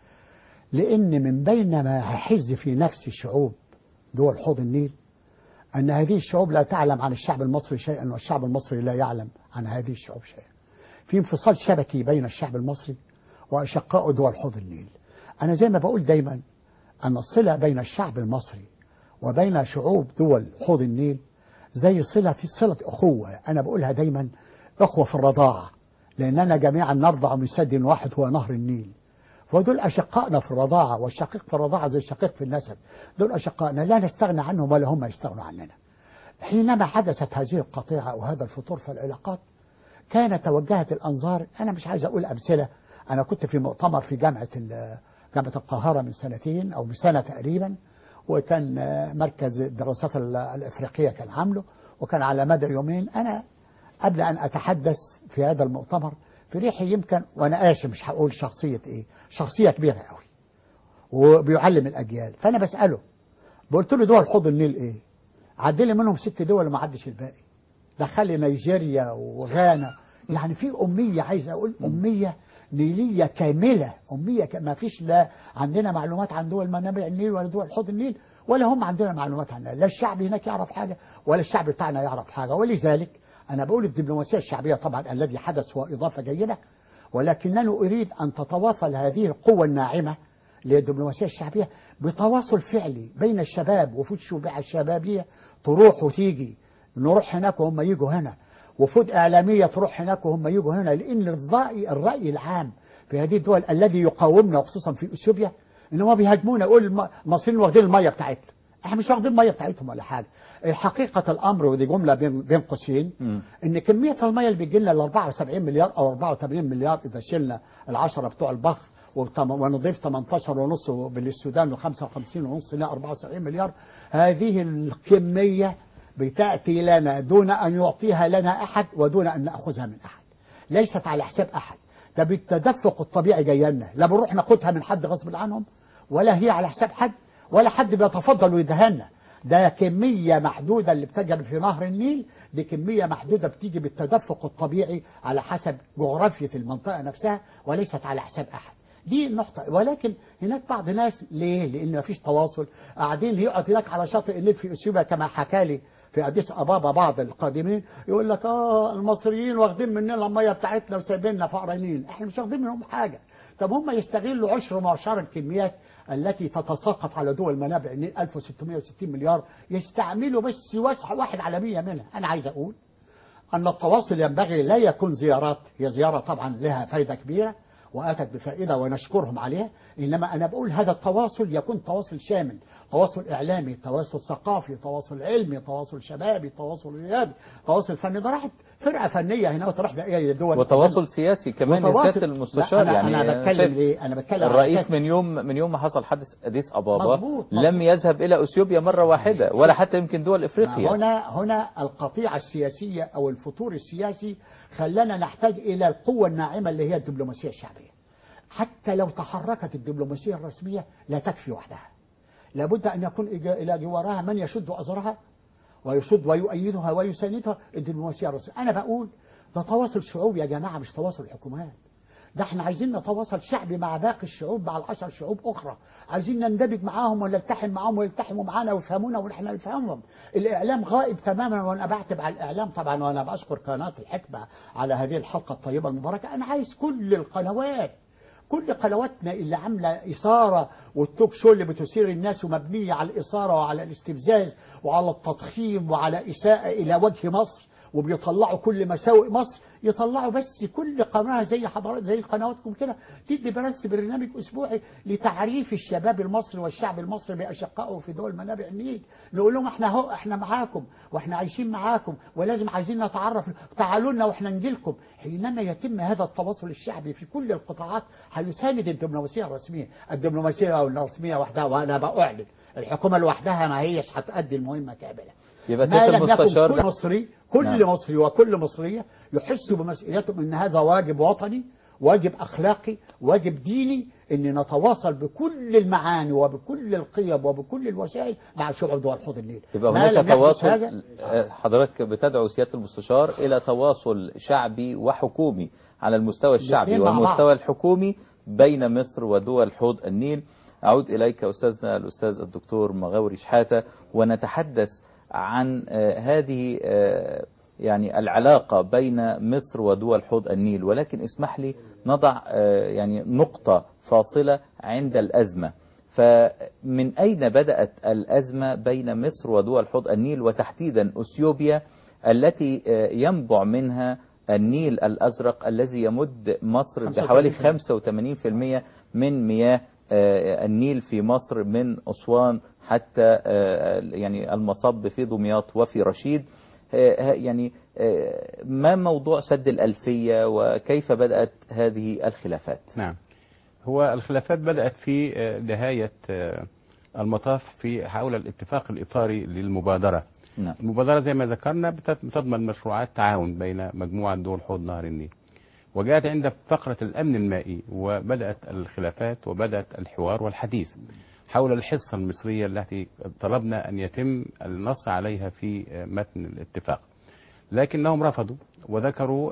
C: لأن من بين ما هيحز في نفس الشعوب دول حوض النيل أن هذه الشعوب لا تعلم عن الشعب المصري شيئا، والشعب المصري لا يعلم عن هذه الشعوب شيئا. في انفصال شبكي بين الشعب المصري وأشقاء دول حوض النيل. أنا زي ما بقول دايما أن الصلة بين الشعب المصري وبين شعوب دول حوض النيل زي صلة أخوة. أنا بقولها دايما أخوة في الرضاعة، لأننا جميعا نرضع من سد واحد هو نهر النيل. فدول أشقائنا في الرضاعة، والشقيق في الرضاعة زي الشقيق في النسب. دول أشقائنا لا نستغنى عنهم ولا هم يستغنوا عننا. حينما حدثت هذه القطيعة وهذا الفتور في العلاقات كانت توجهت الأنظار. أنا مش عايز أقول أمثلة، أنا كنت في مؤتمر في جامعة القاهرة من 2 أو من سنة تقريبا، وكان مركز الدراسات الأفريقية كان عامله، وكان على مدى يومين. أنا قبل أن أتحدث في هذا المؤتمر في ريحي يمكن، وأنا آسف مش هقول شخصية إيه، شخصية كبيرة قوي وبيعلم الأجيال. فأنا بسأله قلت له دول حوض النيل إيه؟ عدلي منهم 6 دول وما عدش الباقي، دخل نيجيريا وغانا. يعني في أمية، عايز أقول أمية نيلية كاملة، أمية ما فيش لا عندنا معلومات عن دول منابع النيل ولا دول حوض النيل، ولا هم عندنا معلومات عنها. لا الشعب هناك يعرف حاجة ولا الشعب بتاعنا يعرف حاجة. ولذلك أنا بقول الدبلوماسية الشعبية طبعا الذي حدث هو إضافة جيدة، ولكنني أريد أن تتواصل هذه القوة الناعمة للدبلوماسية الشعبية بتواصل فعلي بين الشباب، وفود شبيعة الشبابية تروح وتيجي، نروح هناك وهم يجوا هنا، وفود إعلامية تروح هناك وهم يجوا هنا. لأن الرأي العام في هذه الدول الذي يقاومنا وخصوصا في أثيوبيا إنهم بيهاجمونا، يقول المصريين واخدين المية بتاعتنا. احنا مش واخدين المية بتاعتهم ولا حاجة. حقيقة الأمر، ودي جملة بين قوسين، إن كمية المية اللي بيجي لنا ال 74 مليار أو 84 مليار إذا شلنا ال10 بتوع البخر ونضيف 18.5 بالسودان و55.5 ل 74 مليار، هذه الكمية بتأتي لنا دون أن يعطيها لنا أحد ودون أن نأخذها من أحد، ليست على حساب أحد. ده بالتدفق الطبيعي جاي لنا، لا بنروح ناخدها من حد غصب عنهم، ولا هي على حساب حد، ولا حد بيتفضل ويدهنا. ده كمية محدودة اللي بتجري في نهر النيل، دي كمية محدودة بتيجي بالتدفق الطبيعي على حسب جغرافية المنطقة نفسها، وليست على حساب أحد. دي النقطة. ولكن هناك بعض الناس ليه؟ لأن مفيش تواصل، قاعدين يقعد هناك على شاطئ النيل في أثيوبيا كما حكى لي في أديس أبابا بعض القادمين، يقول لك المصريين واخدين مننا المية بتاعتنا وسايبيننا فقرانين. احنا مش واخدين منهم حاجة. طب هم يستغلوا 10 معشر الكميات التي تتساقط على دول منابع النيل 1660 مليار، يستعملوا بس واحد على 100 منها. أنا عايز أقول أن التواصل ينبغي لا يكون زيارات، هي زيارة طبعا لها فايدة كبيرة، وأتت بفائدة ونشكرهم عليها، إنما أنا بقول هذا التواصل يكون تواصل شامل، تواصل إعلامي، تواصل ثقافي، تواصل علمي، تواصل شبابي، تواصل رياضي، تواصل فني. ده راحت فرقة فنية هنا وتروح دقيقة دول،
A: وتواصل سياسي كمان يا سيادة المستشار.
C: أنا بتكلم ليه؟ أنا بتكلم
A: الرئيس من يوم ما حصل حادث أديس أبابا
C: مظبوط.
A: لم يذهب إلى أثيوبيا مرة واحدة ولا حتى يمكن دول إفريقيا.
C: هنا القطيعة السياسية أو الفتور السياسي خلانا نحتاج إلى القوة الناعمة اللي هي الدبلوماسية الشعبية. حتى لو تحركت الدبلوماسية الرسمية لا تكفي وحدها، لابد أن يكون إلى جوارها من يشد أزرها ويشد ويؤيدها ويساندها الدبلوماسية الرسمية. أنا بقول ده تواصل شعوب يا جماعة، مش تواصل حكومات. ده احنا عايزين نتواصل شعبي مع باقي الشعوب، مع 10 شعوب أخرى، عايزين نندمج معاهم ونلتحم معاهم ويلتحموا معانا ويفهمونا ونحن نفهمهم. الإعلام غائب تماما، وأنا بعتب على الإعلام طبعا، وأنا بشكر قناة الحكمة على هذه الحلقة الطيبة المباركة. أنا عايز كل القنوات، كل قنواتنا اللي عاملة إثارة والتوك شو اللي بتثير الناس ومبنية على الإثارة وعلى الاستفزاز وعلى التضخيم وعلى إساءة إلى وجه مصر، وبيطلعوا كل مساوئ مصر، يطلعوا بس كل قناة زي حضرات زي قنواتكم كده تدي بس برنامج أسبوعي لتعريف الشباب المصري والشعب المصري بأشقائه في دول منابع النيل. نقول لهم احنا معاكم واحنا عايشين معاكم ولازم عايزين نتعرف، تعالوا لنا واحنا نجيلكم. حينما يتم هذا التواصل الشعبي في كل القطاعات هيساند الدبلوماسية الرسمية. الدبلوماسية الرسمية وحدها، وأنا بأعلن الحكومة لوحدها ما هيش هتؤدي المهمة كاملة.
A: يبقى
C: ما لم يكن
A: المستشار
C: كل مصري، كل مصري وكل مصرية يحس بمسؤوليتهم ان هذا واجب وطني، واجب اخلاقي، واجب ديني، ان نتواصل بكل المعاني وبكل القيم وبكل الوسائل مع شعوب دول حوض النيل.
A: يبقى هناك تواصل. حضرتك بتدعو سيادة المستشار الى تواصل شعبي وحكومي على المستوى الشعبي والمستوى الحكومي بين مصر ودول حوض النيل. أعود إليك أستاذنا الأستاذ الدكتور مغاوري شحاتة، ونتحدث عن هذه يعني العلاقة بين مصر ودول حوض النيل، ولكن اسمح لي نضع يعني نقطة فاصلة عند الأزمة. فمن أين بدأت الأزمة بين مصر ودول حوض النيل، وتحديدا أثيوبيا التي ينبع منها النيل الأزرق الذي يمد مصر بحوالي 85% من مياه النيل في مصر، من أسوان حتى يعني المصب في دمياط وفي رشيد. يعني ما موضوع سد الألفية وكيف بدأت هذه الخلافات؟
B: نعم، هو الخلافات بدأت في نهاية المطاف في حول الاتفاق الإطاري للمبادرة.
A: نعم.
B: المبادرة زي ما ذكرنا بتضمن مشروعات تعاون بين مجموعة دول حوض نهر النيل، وجاءت عند فقرة الأمن المائي وبدأت الخلافات وبدأت الحوار والحديث حول الحصة المصرية التي طلبنا أن يتم النص عليها في متن الاتفاق، لكنهم رفضوا وذكروا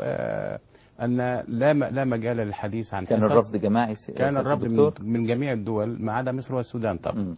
B: أن لا مجال للحديث عن
A: كان الرفض جماعي.
B: كان الرفض من جميع الدول ما عدا مصر والسودان طبعا.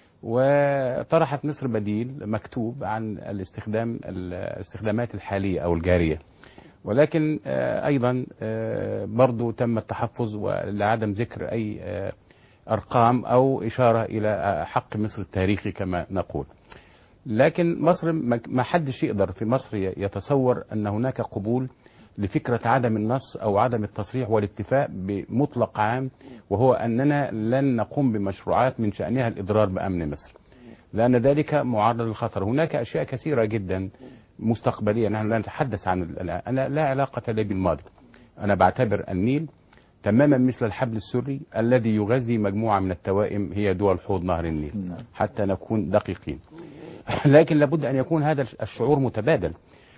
B: وطرحت مصر بديل مكتوب عن الاستخدامات الحالية أو الجارية، ولكن أيضا برضو تم التحفظ ولعدم ذكر أي أرقام أو إشارة إلى حق مصر التاريخي كما نقول. لكن مصر ما حدش يقدر في مصر يتصور أن هناك قبول لفكرة عدم النص أو عدم التصريح والاتفاق بمطلق عام، وهو أننا لن نقوم بمشروعات من شأنها الإضرار بأمن مصر، لأن ذلك معرض للخطر. هناك أشياء كثيرة جدا مستقبلية نحن لا نتحدث عن أنا لا علاقة لي بالماضي. أنا بعتبر النيل تماما مثل الحبل السري الذي يغذي مجموعة من التوائم هي دول حوض نهر النيل، حتى نكون دقيقين. لكن لابد أن يكون هذا الشعور متبادل،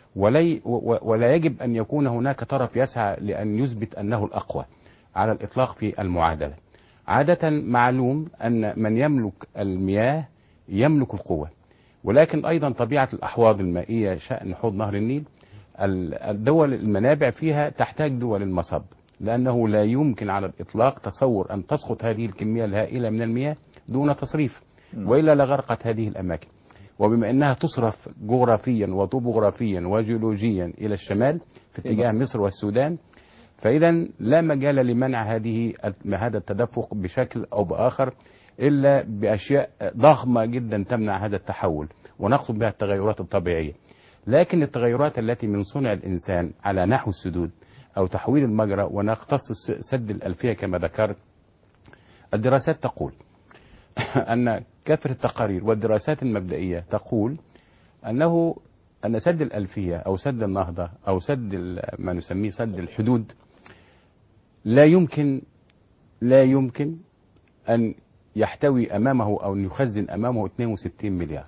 B: ولا يجب أن يكون هناك طرف يسعى لأن يثبت أنه الأقوى على الإطلاق في المعادلة. عادة معلوم أن من يملك المياه يملك القوة، ولكن أيضا طبيعة الأحواض المائية شأن حوض نهر النيل الدول المنابع فيها تحتاج دول المصب، لأنه لا يمكن على الإطلاق تصور أن تسقط هذه الكمية الهائلة من المياه دون تصريف، وإلا لغرقت هذه الأماكن. وبما أنها تصرف جغرافيا وطبوغرافيا وجيولوجيا إلى الشمال في اتجاه مصر والسودان، فإذا لا مجال لمنع هذا التدفق بشكل أو بآخر إلا بأشياء ضخمة جدا تمنع هذا التحول، ونقصد بها التغيرات الطبيعية. لكن التغيرات التي من صنع الإنسان على نحو السدود أو تحويل المجرى ونختص سد الألفية كما ذكرت، الدراسات تقول أن كافة التقارير والدراسات المبدئية تقول أن سد الألفية أو سد النهضة أو سد ما نسميه سد الحدود لا يمكن أن يحتوي أمامه أو أن يخزن أمامه 62 مليار.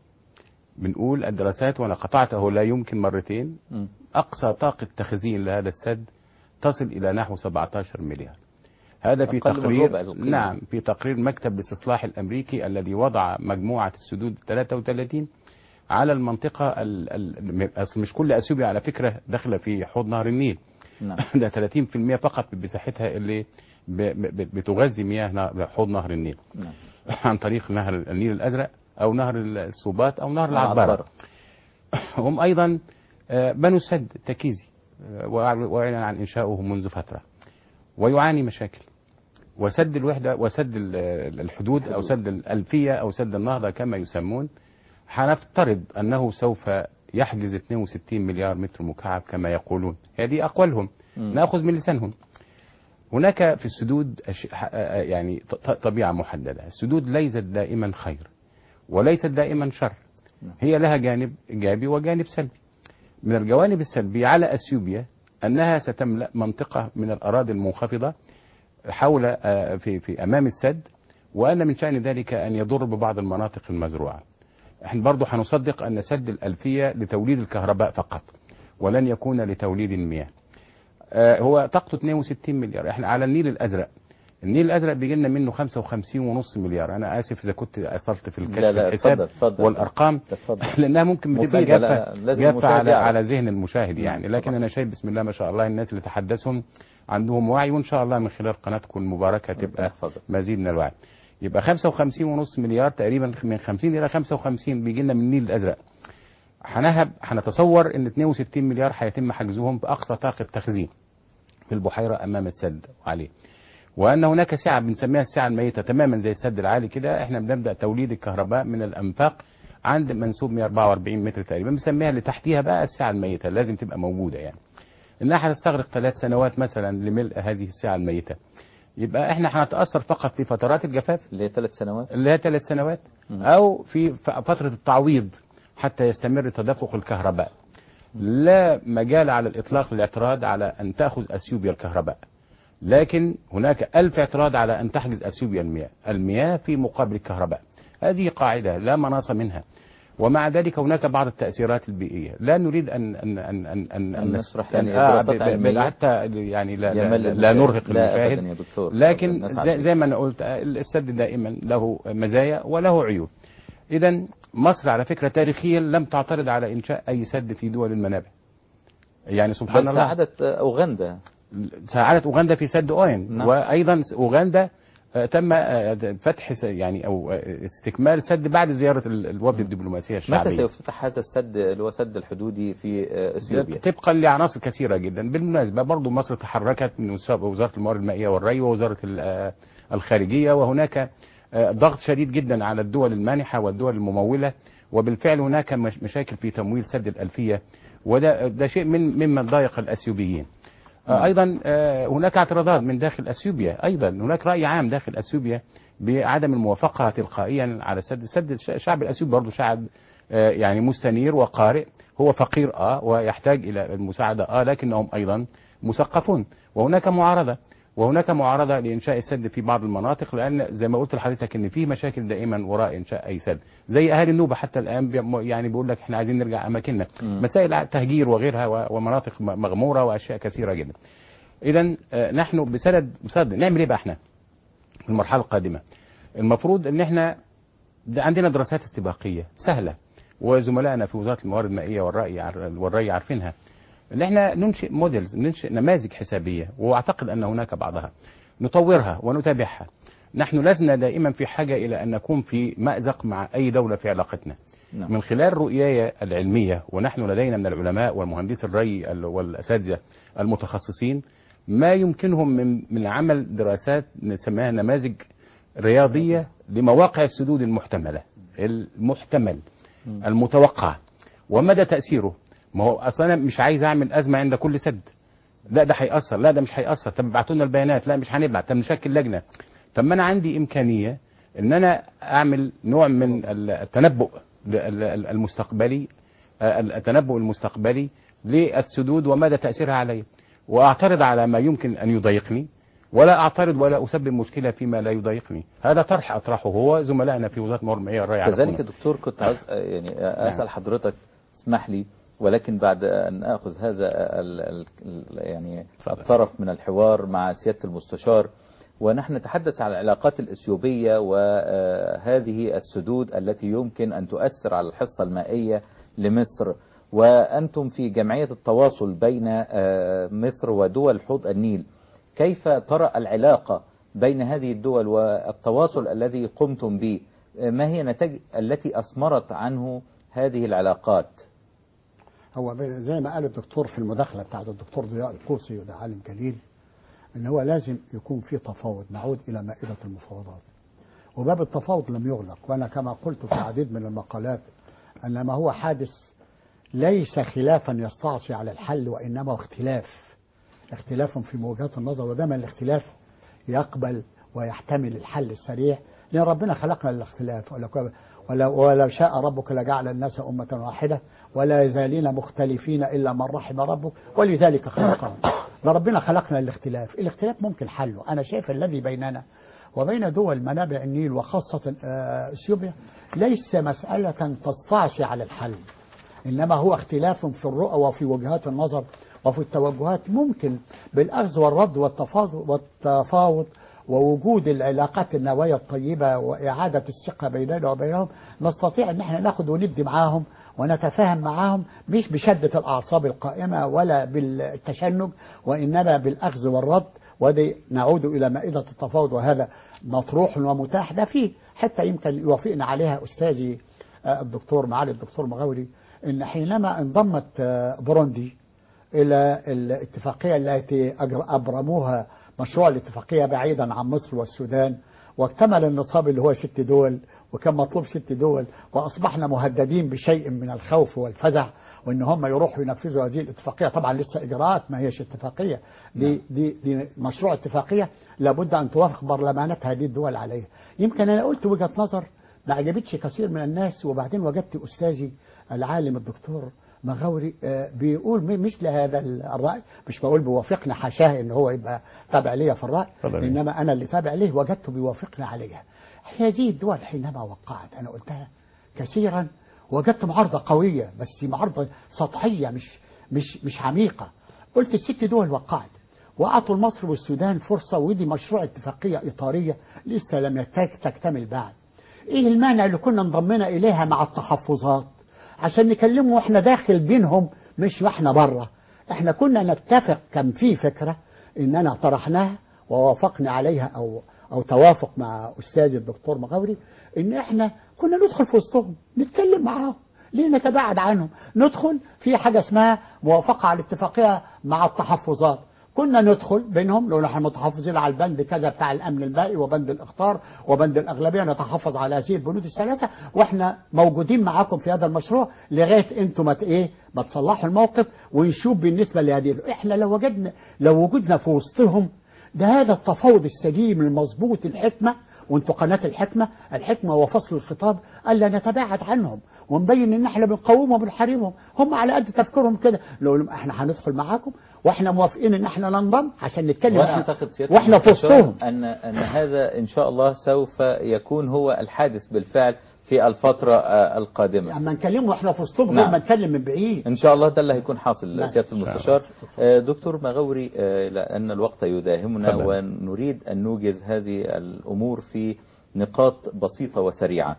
B: بنقول الدراسات وأنا قطعته لا يمكن مرتين، أقصى طاقة تخزين لهذا السد تصل إلى نحو 17 مليار. هذا في تقرير، نعم، في تقرير مكتب الاستصلاح الأمريكي الذي وضع مجموعة السدود 33 على المنطقة أصل مش كل أثيوبيا على فكرة داخلة في حوض نهر النيل. نعم. ده 30% فقط بمساحتها اللي بتغذي مياه حوض نهر النيل. نعم. عن طريق نهر النيل الأزرق أو نهر السوبات أو نهر العطبرة. هم أيضا بنوا سد تكيزي وأعلن عن إنشاؤه منذ فترة ويعاني مشاكل. وسد الوحدة وسد الحدود أو سد الألفية أو سد النهضة كما يسمون، هنفترض أنه سوف يحجز 62 مليار متر مكعب كما يقولون. هذه أقوالهم، نأخذ من لسانهم. هناك في السدود يعني طبيعة محددة. السدود ليست دائما خير وليست دائما شر، هي لها جانب إيجابي وجانب سلبي. من الجوانب السلبية على أثيوبيا أنها ستملأ منطقة من الأراضي المنخفضة حول في أمام السد، وأن من شأن ذلك أن يضر ببعض المناطق المزروعة. احنا برضو هنصدق أن سد الألفية لتوليد الكهرباء فقط ولن يكون لتوليد المياه. هو طاقته 62 مليار. احنا على النيل الأزرق، النيل الأزرق بيجي لنا منه 55.5 مليار. أنا آسف إذا كنت أثرت في الكشف الحساب والأرقام لأنها ممكن بتبقى جافة على ذهن المشاهد يعني. لكن أنا شايف بسم الله ما شاء الله الناس اللي تحدثهم عندهم وعي، وإن شاء الله من خلال قناتكم المباركة تبقى مزيد من الوعي. يبقى 55.5 مليار تقريبا، من 50 إلى 55 بيجي لنا من النيل الأزرق. هنتصور ان 62 مليار هيتم حجزهم بأقصى طاقة تخزين في البحيرة أمام السد وعليه، وأن هناك سعة بنسميها السعة الميتة تماما زي السد العالي كده. احنا بنبدأ توليد الكهرباء من الأنفاق عند منسوب 144 متر تقريبا، بنسميها اللي تحتيها بقى السعة الميتة، لازم تبقى موجودة يعني. إنها هتستغرق 3 سنوات مثلا لملء هذه السعة الميتة. يبقى احنا هنتأثر فقط في فترات الجفاف
A: اللي هي 3 سنوات،
B: اللي هي 3 سنوات، أو في فترة التعويض حتى يستمر تدفق الكهرباء. لا مجال على الإطلاق للاعتراض على أن تأخذ أثيوبيا الكهرباء، لكن هناك 1000 اعتراض على أن تحجز أثيوبيا المياه في مقابل الكهرباء. هذه قاعدة لا مناص منها. ومع ذلك هناك بعض التأثيرات البيئية لا نريد أن
A: نشرح يعني
B: حتى يعني لا نرهق المشاهد، لكن زي ما أنا قلت السد دائما له مزايا وله عيوب. إذا مصر على فكرة تاريخيا لم تعترض على إنشاء أي سد في دول المنابع. يعني سبحان الله
A: ساعدت
B: أوغندا في سد أوين. نعم. وأيضا أوغندا تم فتح يعني أو استكمال سد بعد زيارة الوفد الدبلوماسية الشعبية.
A: متى سيفتتح هذا السد اللي هو سد الحدودي في اثيوبيا؟
B: طبقا لعناصر كثيرة جدا. بالمناسبة برضو مصر تحركت من وزارة الموارد المائية والري ووزارة الخارجية، وهناك ضغط شديد جدا على الدول المانحة والدول الممولة، وبالفعل هناك مشاكل في تمويل سد الألفية، وده شيء ممن ضايق الأثيوبيين. أيضا هناك اعتراضات من داخل أثيوبيا، أيضا هناك رأي عام داخل أثيوبيا بعدم الموافقة تلقائيا على سد الشعب الأثيوبي برضو شعب يعني مستنير وقارئ، هو فقير ويحتاج إلى المساعدة لكنهم أيضا مثقفون. وهناك معارضة لإنشاء السد في بعض المناطق، لأن زي ما قلت لحضرتك إن في مشاكل دائما وراء إنشاء أي سد. زي أهالي النوبة حتى الآن يعني بيقول لك إحنا عايزين نرجع أماكننا، مسائل تهجير وغيرها ومناطق مغمورة وأشياء كثيرة جدا. إذا نحن بسند نعمل إيه بقى إحنا في المرحلة القادمة؟ المفروض إن إحنا عندنا دراسات استباقية سهلة، وزملائنا في وزارة الموارد المائية والري عارفينها، ان احنا ننشئ موديلز، ننشئ نماذج حسابية، واعتقد ان هناك بعضها نطورها ونتابعها. نحن لسنا دائما في حاجة الى ان نكون في مأزق مع اي دولة في علاقتنا. نعم. من خلال رؤياي العلمية، ونحن لدينا من العلماء والمهندس الري والاساتذة المتخصصين ما يمكنهم من عمل دراسات نسميها نماذج رياضية لمواقع السدود المحتمل المتوقع ومدى تأثيره. ما هو أصلا مش عايز أعمل أزمة عند كل سد، لا ده هيأثر، لا ده مش هيأثر، طب ابعتوا لنا البيانات، لا مش هنبعت، طب نشكل لجنة. طب ما أنا عندي إمكانية إن أنا أعمل نوع من التنبؤ المستقبلي، التنبؤ المستقبلي للسدود ومدى تأثيرها علي، وأعترض على ما يمكن أن يضايقني، ولا أعترض ولا أسبب مشكلة فيما لا يضايقني. هذا طرح أطرحه هو زملائنا في وزارة الموارد المائية الرأي.
A: كذلك دكتور كنت عايز يعني أسأل حضرتك، اسمح لي، ولكن بعد أن أخذ هذا يعني الطرف من الحوار مع سيادة المستشار، ونحن نتحدث عن العلاقات الإثيوبية وهذه السدود التي يمكن أن تؤثر على الحصة المائية لمصر، وأنتم في جمعية التواصل بين مصر ودول حوض النيل، كيف ترى العلاقة بين هذه الدول والتواصل الذي قمتم به؟ ما هي النتائج التي أثمرت عنه هذه العلاقات؟
C: هو زي ما قال الدكتور في المداخلة بتاعت الدكتور ضياء القوسي، وده عالم جليل، ان هو لازم يكون في تفاوض، نعود الى مائدة المفاوضات، وباب التفاوض لم يغلق. وانا كما قلت في العديد من المقالات ان ما هو حادث ليس خلافا يستعصي على الحل، وانما اختلاف في وجهات النظر، ودائما الاختلاف يقبل ويحتمل الحل السريع، لان ربنا خلقنا للاختلاف، ولو شاء ربك لجعل الناس أمة واحدة ولا يزالين مختلفين إلا من رحم ربك ولذلك خلقهم. ربنا خلقنا للاختلاف، الاختلاف ممكن حله. أنا شايف الذي بيننا وبين دول منابع النيل وخاصة اثيوبيا ليس مسألة تستعصي على الحل، إنما هو اختلاف في الرؤى وفي وجهات النظر وفي التوجهات، ممكن بالأخذ والرد والتفاوض ووجود العلاقات النوايا الطيبة وإعادة الثقة بيننا وبينهم نستطيع أن احنا ناخد وندي معاهم ونتفاهم معاهم، مش بشدة الأعصاب القائمة ولا بالتشنج، وإنما بالأخذ والرد، ودي نعود إلى مائدة التفاوض، وهذا مطروح ومتاح. ده فيه حتى يمكن يوافقنا عليها أستاذي الدكتور معالي الدكتور مغاوري، إن حينما انضمت بوروندي إلى الاتفاقية التي أبرموها مشروع الاتفاقية بعيدا عن مصر والسودان، واكتمل النصاب اللي هو 6 دول، وكان مطلوب 6 دول، وأصبحنا مهددين بشيء من الخوف والفزع، وإن هم يروحوا ينفذوا هذه الاتفاقية. طبعا لسه إجراءات، ما هيش اتفاقية، دي مشروع اتفاقية لابد أن توافق برلمانات هذه الدول عليها. يمكن أنا قلت وجهة نظر ما عجبتش كثير من الناس، وبعدين وجدت أستاذي العالم الدكتور مغاوري بيقول مثل هذا الرأي، مش بقول بيوافقنا، حاشاه ان هو يبقى تابع ليا في الرأي، انما انا اللي تابع ليه وجدته بيوافقنا عليها. هذه الدول حينما وقعت، انا قلتها كثيرا، وجدت معارضة قوية، بس معارضة سطحية مش عميقة. قلت ال6 دول وقعت وأعطوا مصر والسودان فرصة، ودي مشروع اتفاقية إطارية لسه لم تكتمل بعد. ايه المانع اللي كنا انضمينا اليها مع التحفظات عشان نكلمه واحنا داخل بينهم، مش واحنا بره. احنا كنا نتفق، كان في فكرة اننا طرحناها ووافقنا عليها او توافق مع استاذي الدكتور مغاوري، ان احنا كنا ندخل في وسطهم نتكلم معاهم، ليه نتباعد عنهم؟ ندخل في حاجة اسمها موافقة على الاتفاقية مع التحفظات، كنا ندخل بينهم لو نحن متحفظين على البند كذا بتاع الامن البائي وبند الاخطار وبند الاغلبيه، نتحفظ على هذه البنود الثلاثه، واحنا موجودين معاكم في هذا المشروع لغايه انتم ما تصلحوا الموقف، ونشوف بالنسبه لهذه. احنا لو وجدنا في وسطهم، ده هذا التفاوض السليم المظبوط الحكمه، وانتوا قناه الحكمه وفصل الخطاب، الا نتباعد عنهم ونبين ان احنا بنقاومهم وبنحاربهم. هم على قد تفكيرهم كده، لو احنا هندخل معاكم واحنا موافقين ان احنا ننضم عشان نتكلم واحنا في وسطهم،
A: ان هذا ان شاء الله سوف يكون هو الحادث بالفعل في الفترة القادمة.
C: اما نكلمه واحنا في وسطهم غير ما نتكلم من بعيد.
A: ان شاء الله ده اللي هيكون حاصل. سيادة المستشار دكتور مغاوري، لان الوقت يداهمنا ونريد ان نوجز هذه الامور في نقاط بسيطة وسريعة.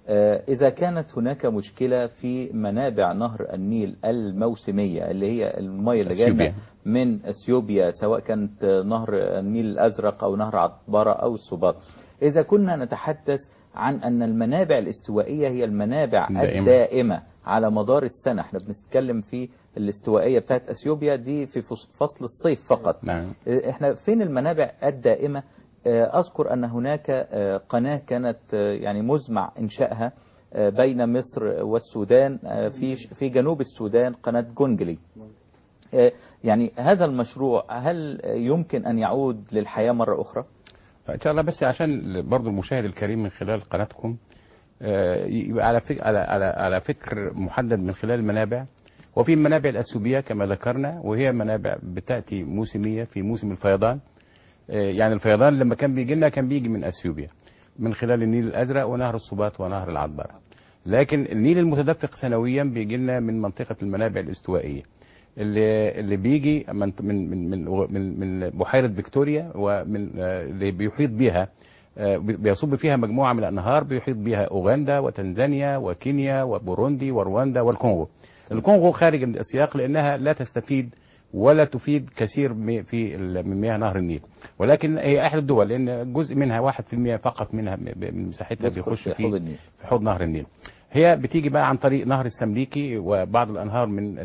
A: إذا كانت هناك مشكلة في منابع نهر النيل الموسمية اللي هي المياه اللي جاية من اثيوبيا، سواء كانت نهر النيل الأزرق أو نهر عطبرة أو السباط، إذا كنا نتحدث عن أن المنابع الاستوائية هي المنابع الدائمة على مدار السنة، احنا بنتكلم في الاستوائية بتاعت اثيوبيا دي في فصل الصيف فقط. احنا فين المنابع الدائمة؟ أذكر أن هناك قناة كانت يعني مزمع إنشائها بين مصر والسودان في جنوب السودان، قناة جونجلي. يعني هذا المشروع هل يمكن أن يعود للحياة مرة أخرى؟
B: ان شاء الله. بس عشان برضو المشاهد الكريم من خلال قناتكم يبقى على فكر محدد من خلال المنابع. وفي المنابع الأثيوبية كما ذكرنا، وهي منابع بتأتي موسمية في موسم الفيضان. يعني الفيضان لما كان بيجي لنا كان بيجي من أثيوبيا من خلال النيل الأزرق ونهر الصباط ونهر العطبرة. لكن النيل المتدفق سنويا بيجي لنا من منطقة المنابع الاستوائية اللي بيجي من بحيرة فيكتوريا، ومن اللي بيحيط بها بيصب فيها مجموعة من الأنهار بيحيط بها أوغندا وتنزانيا وكينيا وبوروندي ورواندا والكونغو. الكونغو خارج السياق لأنها لا تستفيد ولا تفيد كثير من مياه نهر النيل، ولكن هي أحد الدول لأن جزء منها 1% فقط منها من مساحتها بيخش في حوض نهر النيل. هي بتيجي بقى عن طريق نهر السمليكي وبعض الأنهار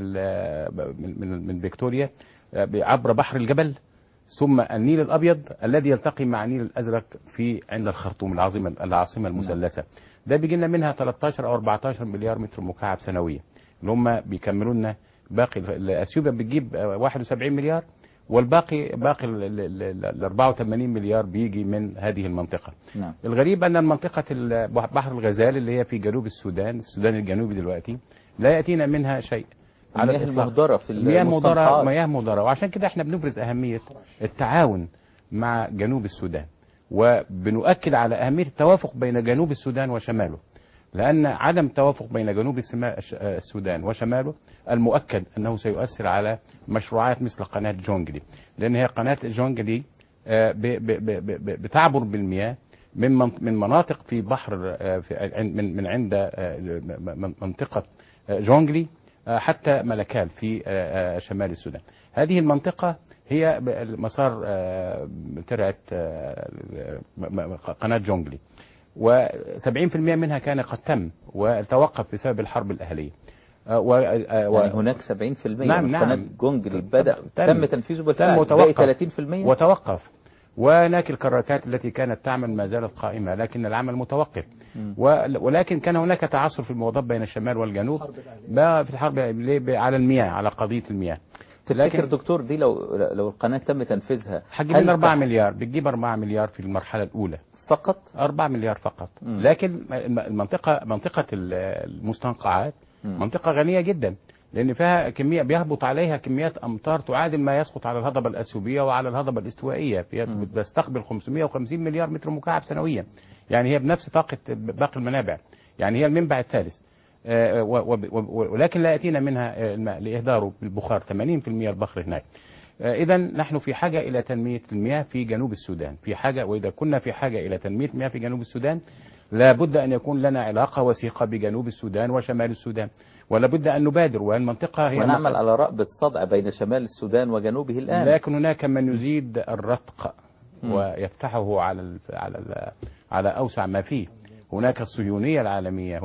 B: من فيكتوريا عبر بحر الجبل، ثم النيل الأبيض الذي يلتقي مع النيل الأزرق في عند الخرطوم العاصمة المثلثة. ده بيجي لنا منها 13 أو 14 مليار متر مكعب سنويا، اللي هم بيكملوا لنا باقي. اثيوبيا بتجيب 71 مليار، والباقي ال 84 مليار بيجي من هذه المنطقة.
A: نعم.
B: الغريب أن منطقة بحر الغزال اللي هي في جنوب السودان الجنوبي دلوقتي لا يأتينا منها شيء. على
A: مياه المهدرة في
B: مياه مهدرة، وعشان كده احنا بنبرز أهمية التعاون مع جنوب السودان، وبنؤكد على أهمية التوافق بين جنوب السودان وشماله، لأن عدم التوافق بين جنوب السودان وشماله المؤكد أنه سيؤثر على مشروعات مثل قناة جونجلي، لأن هي قناة جونجلي بتعبر بالمياه من مناطق في بحر من عند منطقة جونجلي حتى ملكال في شمال السودان. هذه المنطقة هي مسار ترعة قناة جونجلي، و70% منها كان قد تم وتوقف بسبب الحرب الأهلية.
A: يعني هناك 70% من قناة جونجلي تم تنفيذه بالفعل،
B: وتوقف
A: 30%
B: وتوقف. وهناك الكراكات التي كانت تعمل ما زالت قائمة، لكن العمل متوقف. ولكن كان هناك تعثر في الموضوع بين الشمال والجنوب في الحرب على المياه، على قضية المياه.
A: تفتكر دكتور دي لو القناة تم تنفيذها
B: هتجيب لنا 4 مليار، بتجيب 4 مليار في المرحلة الأولى
A: فقط،
B: 4 مليار فقط. لكن منطقة المستنقعات منطقة غنية جدا، لأن فيها كمية بيهبط عليها كميات أمطار تعادل ما يسقط على الهضبة الأثيوبية وعلى الهضبة الاستوائية. بتستقبل 550 مليار متر مكعب سنويا، يعني هي بنفس طاقة باقي المنابع، يعني هي المنبع الثالث. ولكن لا يأتينا منها الماء لإهداره بالبخار، 80% البخر هناك. إذا نحن في حاجة إلى تنمية المياه في جنوب السودان، في حاجة، وإذا كنا في حاجة إلى تنمية المياه في جنوب السودان لابد أن يكون لنا علاقة وثيقة بجنوب السودان وشمال السودان، ولا بد أن نبادر. والمنطقة هي
A: ونعمل على رأب الصدع بين شمال السودان وجنوبه الآن.
B: لكن هناك من يزيد الرتق ويفتحه على أوسع ما فيه. هناك الصهيونية العالمية،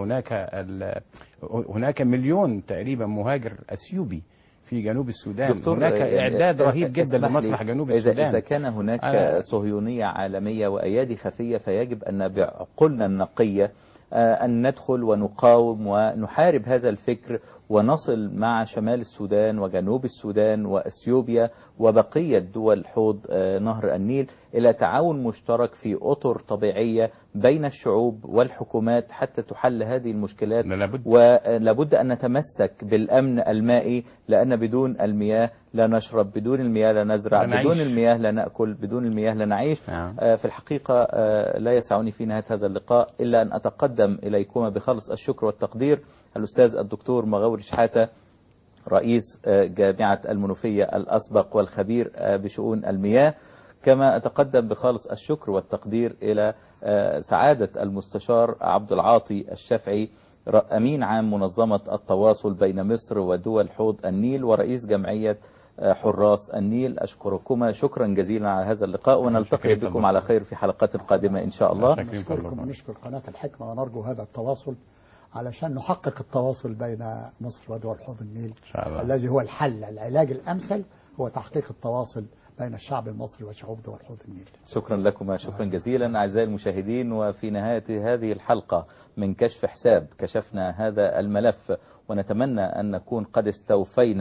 B: هناك مليون تقريبا مهاجر أثيوبي في جنوب السودان. هناك إعداد رهيب جدا لمصلح جنوب السودان.
A: إذا كان هناك صهيونية عالمية وأيادي خفية، فيجب أن بعقولنا النقية أن ندخل ونقاوم ونحارب هذا الفكر، ونصل مع شمال السودان وجنوب السودان وأثيوبيا وبقية دول حوض نهر النيل إلى تعاون مشترك في أطر طبيعية بين الشعوب والحكومات حتى تحل هذه المشكلات. ولابد أن نتمسك بالأمن المائي، لأن بدون المياه لا نشرب، بدون المياه لا نزرع، بدون المياه لا نأكل، بدون المياه لا نعيش. في الحقيقة لا يسعني في نهاية هذا اللقاء إلا أن أتقدم إليكم بخالص الشكر والتقدير الأستاذ الدكتور مغاوري شحاتة، رئيس جامعة المنوفية الأسبق والخبير بشؤون المياه، كما أتقدم بخالص الشكر والتقدير إلى سعادة المستشار عبد العاطي الشافعي، أمين عام منظمة التواصل بين مصر ودول حوض النيل ورئيس جمعية حراس النيل. أشكركما شكرا جزيلا على هذا اللقاء، ونلتقي بكم على خير في حلقات قادمة إن شاء الله.
C: نشكركم ونشكر قناة الحكمة، ونرجو هذا التواصل علشان نحقق التواصل بين مصر ودول حوض النيل الذي هو الحل. العلاج الأمثل هو تحقيق التواصل بين الشعب المصري وشعوب دول حوض النيل.
A: شكرا لكم، شكرا جزيلا أعزائي المشاهدين. وفي نهاية هذه الحلقة من كشف حساب كشفنا هذا الملف، ونتمنى أن نكون قد استوفينا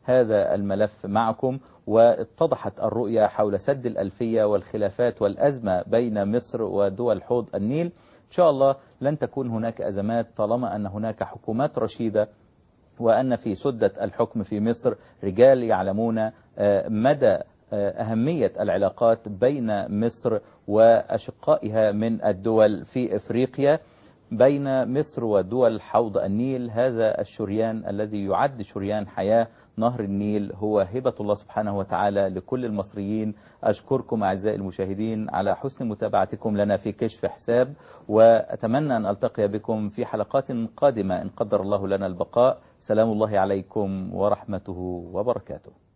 A: هذا الملف معكم، واتضحت الرؤية حول سد الألفية والخلافات والأزمة بين مصر ودول حوض النيل. إن شاء الله لن تكون هناك أزمات طالما أن هناك حكومات رشيدة، وأن في سدة الحكم في مصر رجال يعلمون مدى أهمية العلاقات بين مصر وأشقائها من الدول في إفريقيا، بين مصر ودول حوض النيل. هذا الشريان الذي يعد شريان حياة، نهر النيل، هو هبة الله سبحانه وتعالى لكل المصريين. أشكركم أعزائي المشاهدين على حسن متابعتكم لنا في كشف حساب، وأتمنى أن ألتقي بكم في حلقات قادمة إن قدر الله لنا البقاء. سلام الله عليكم ورحمته وبركاته.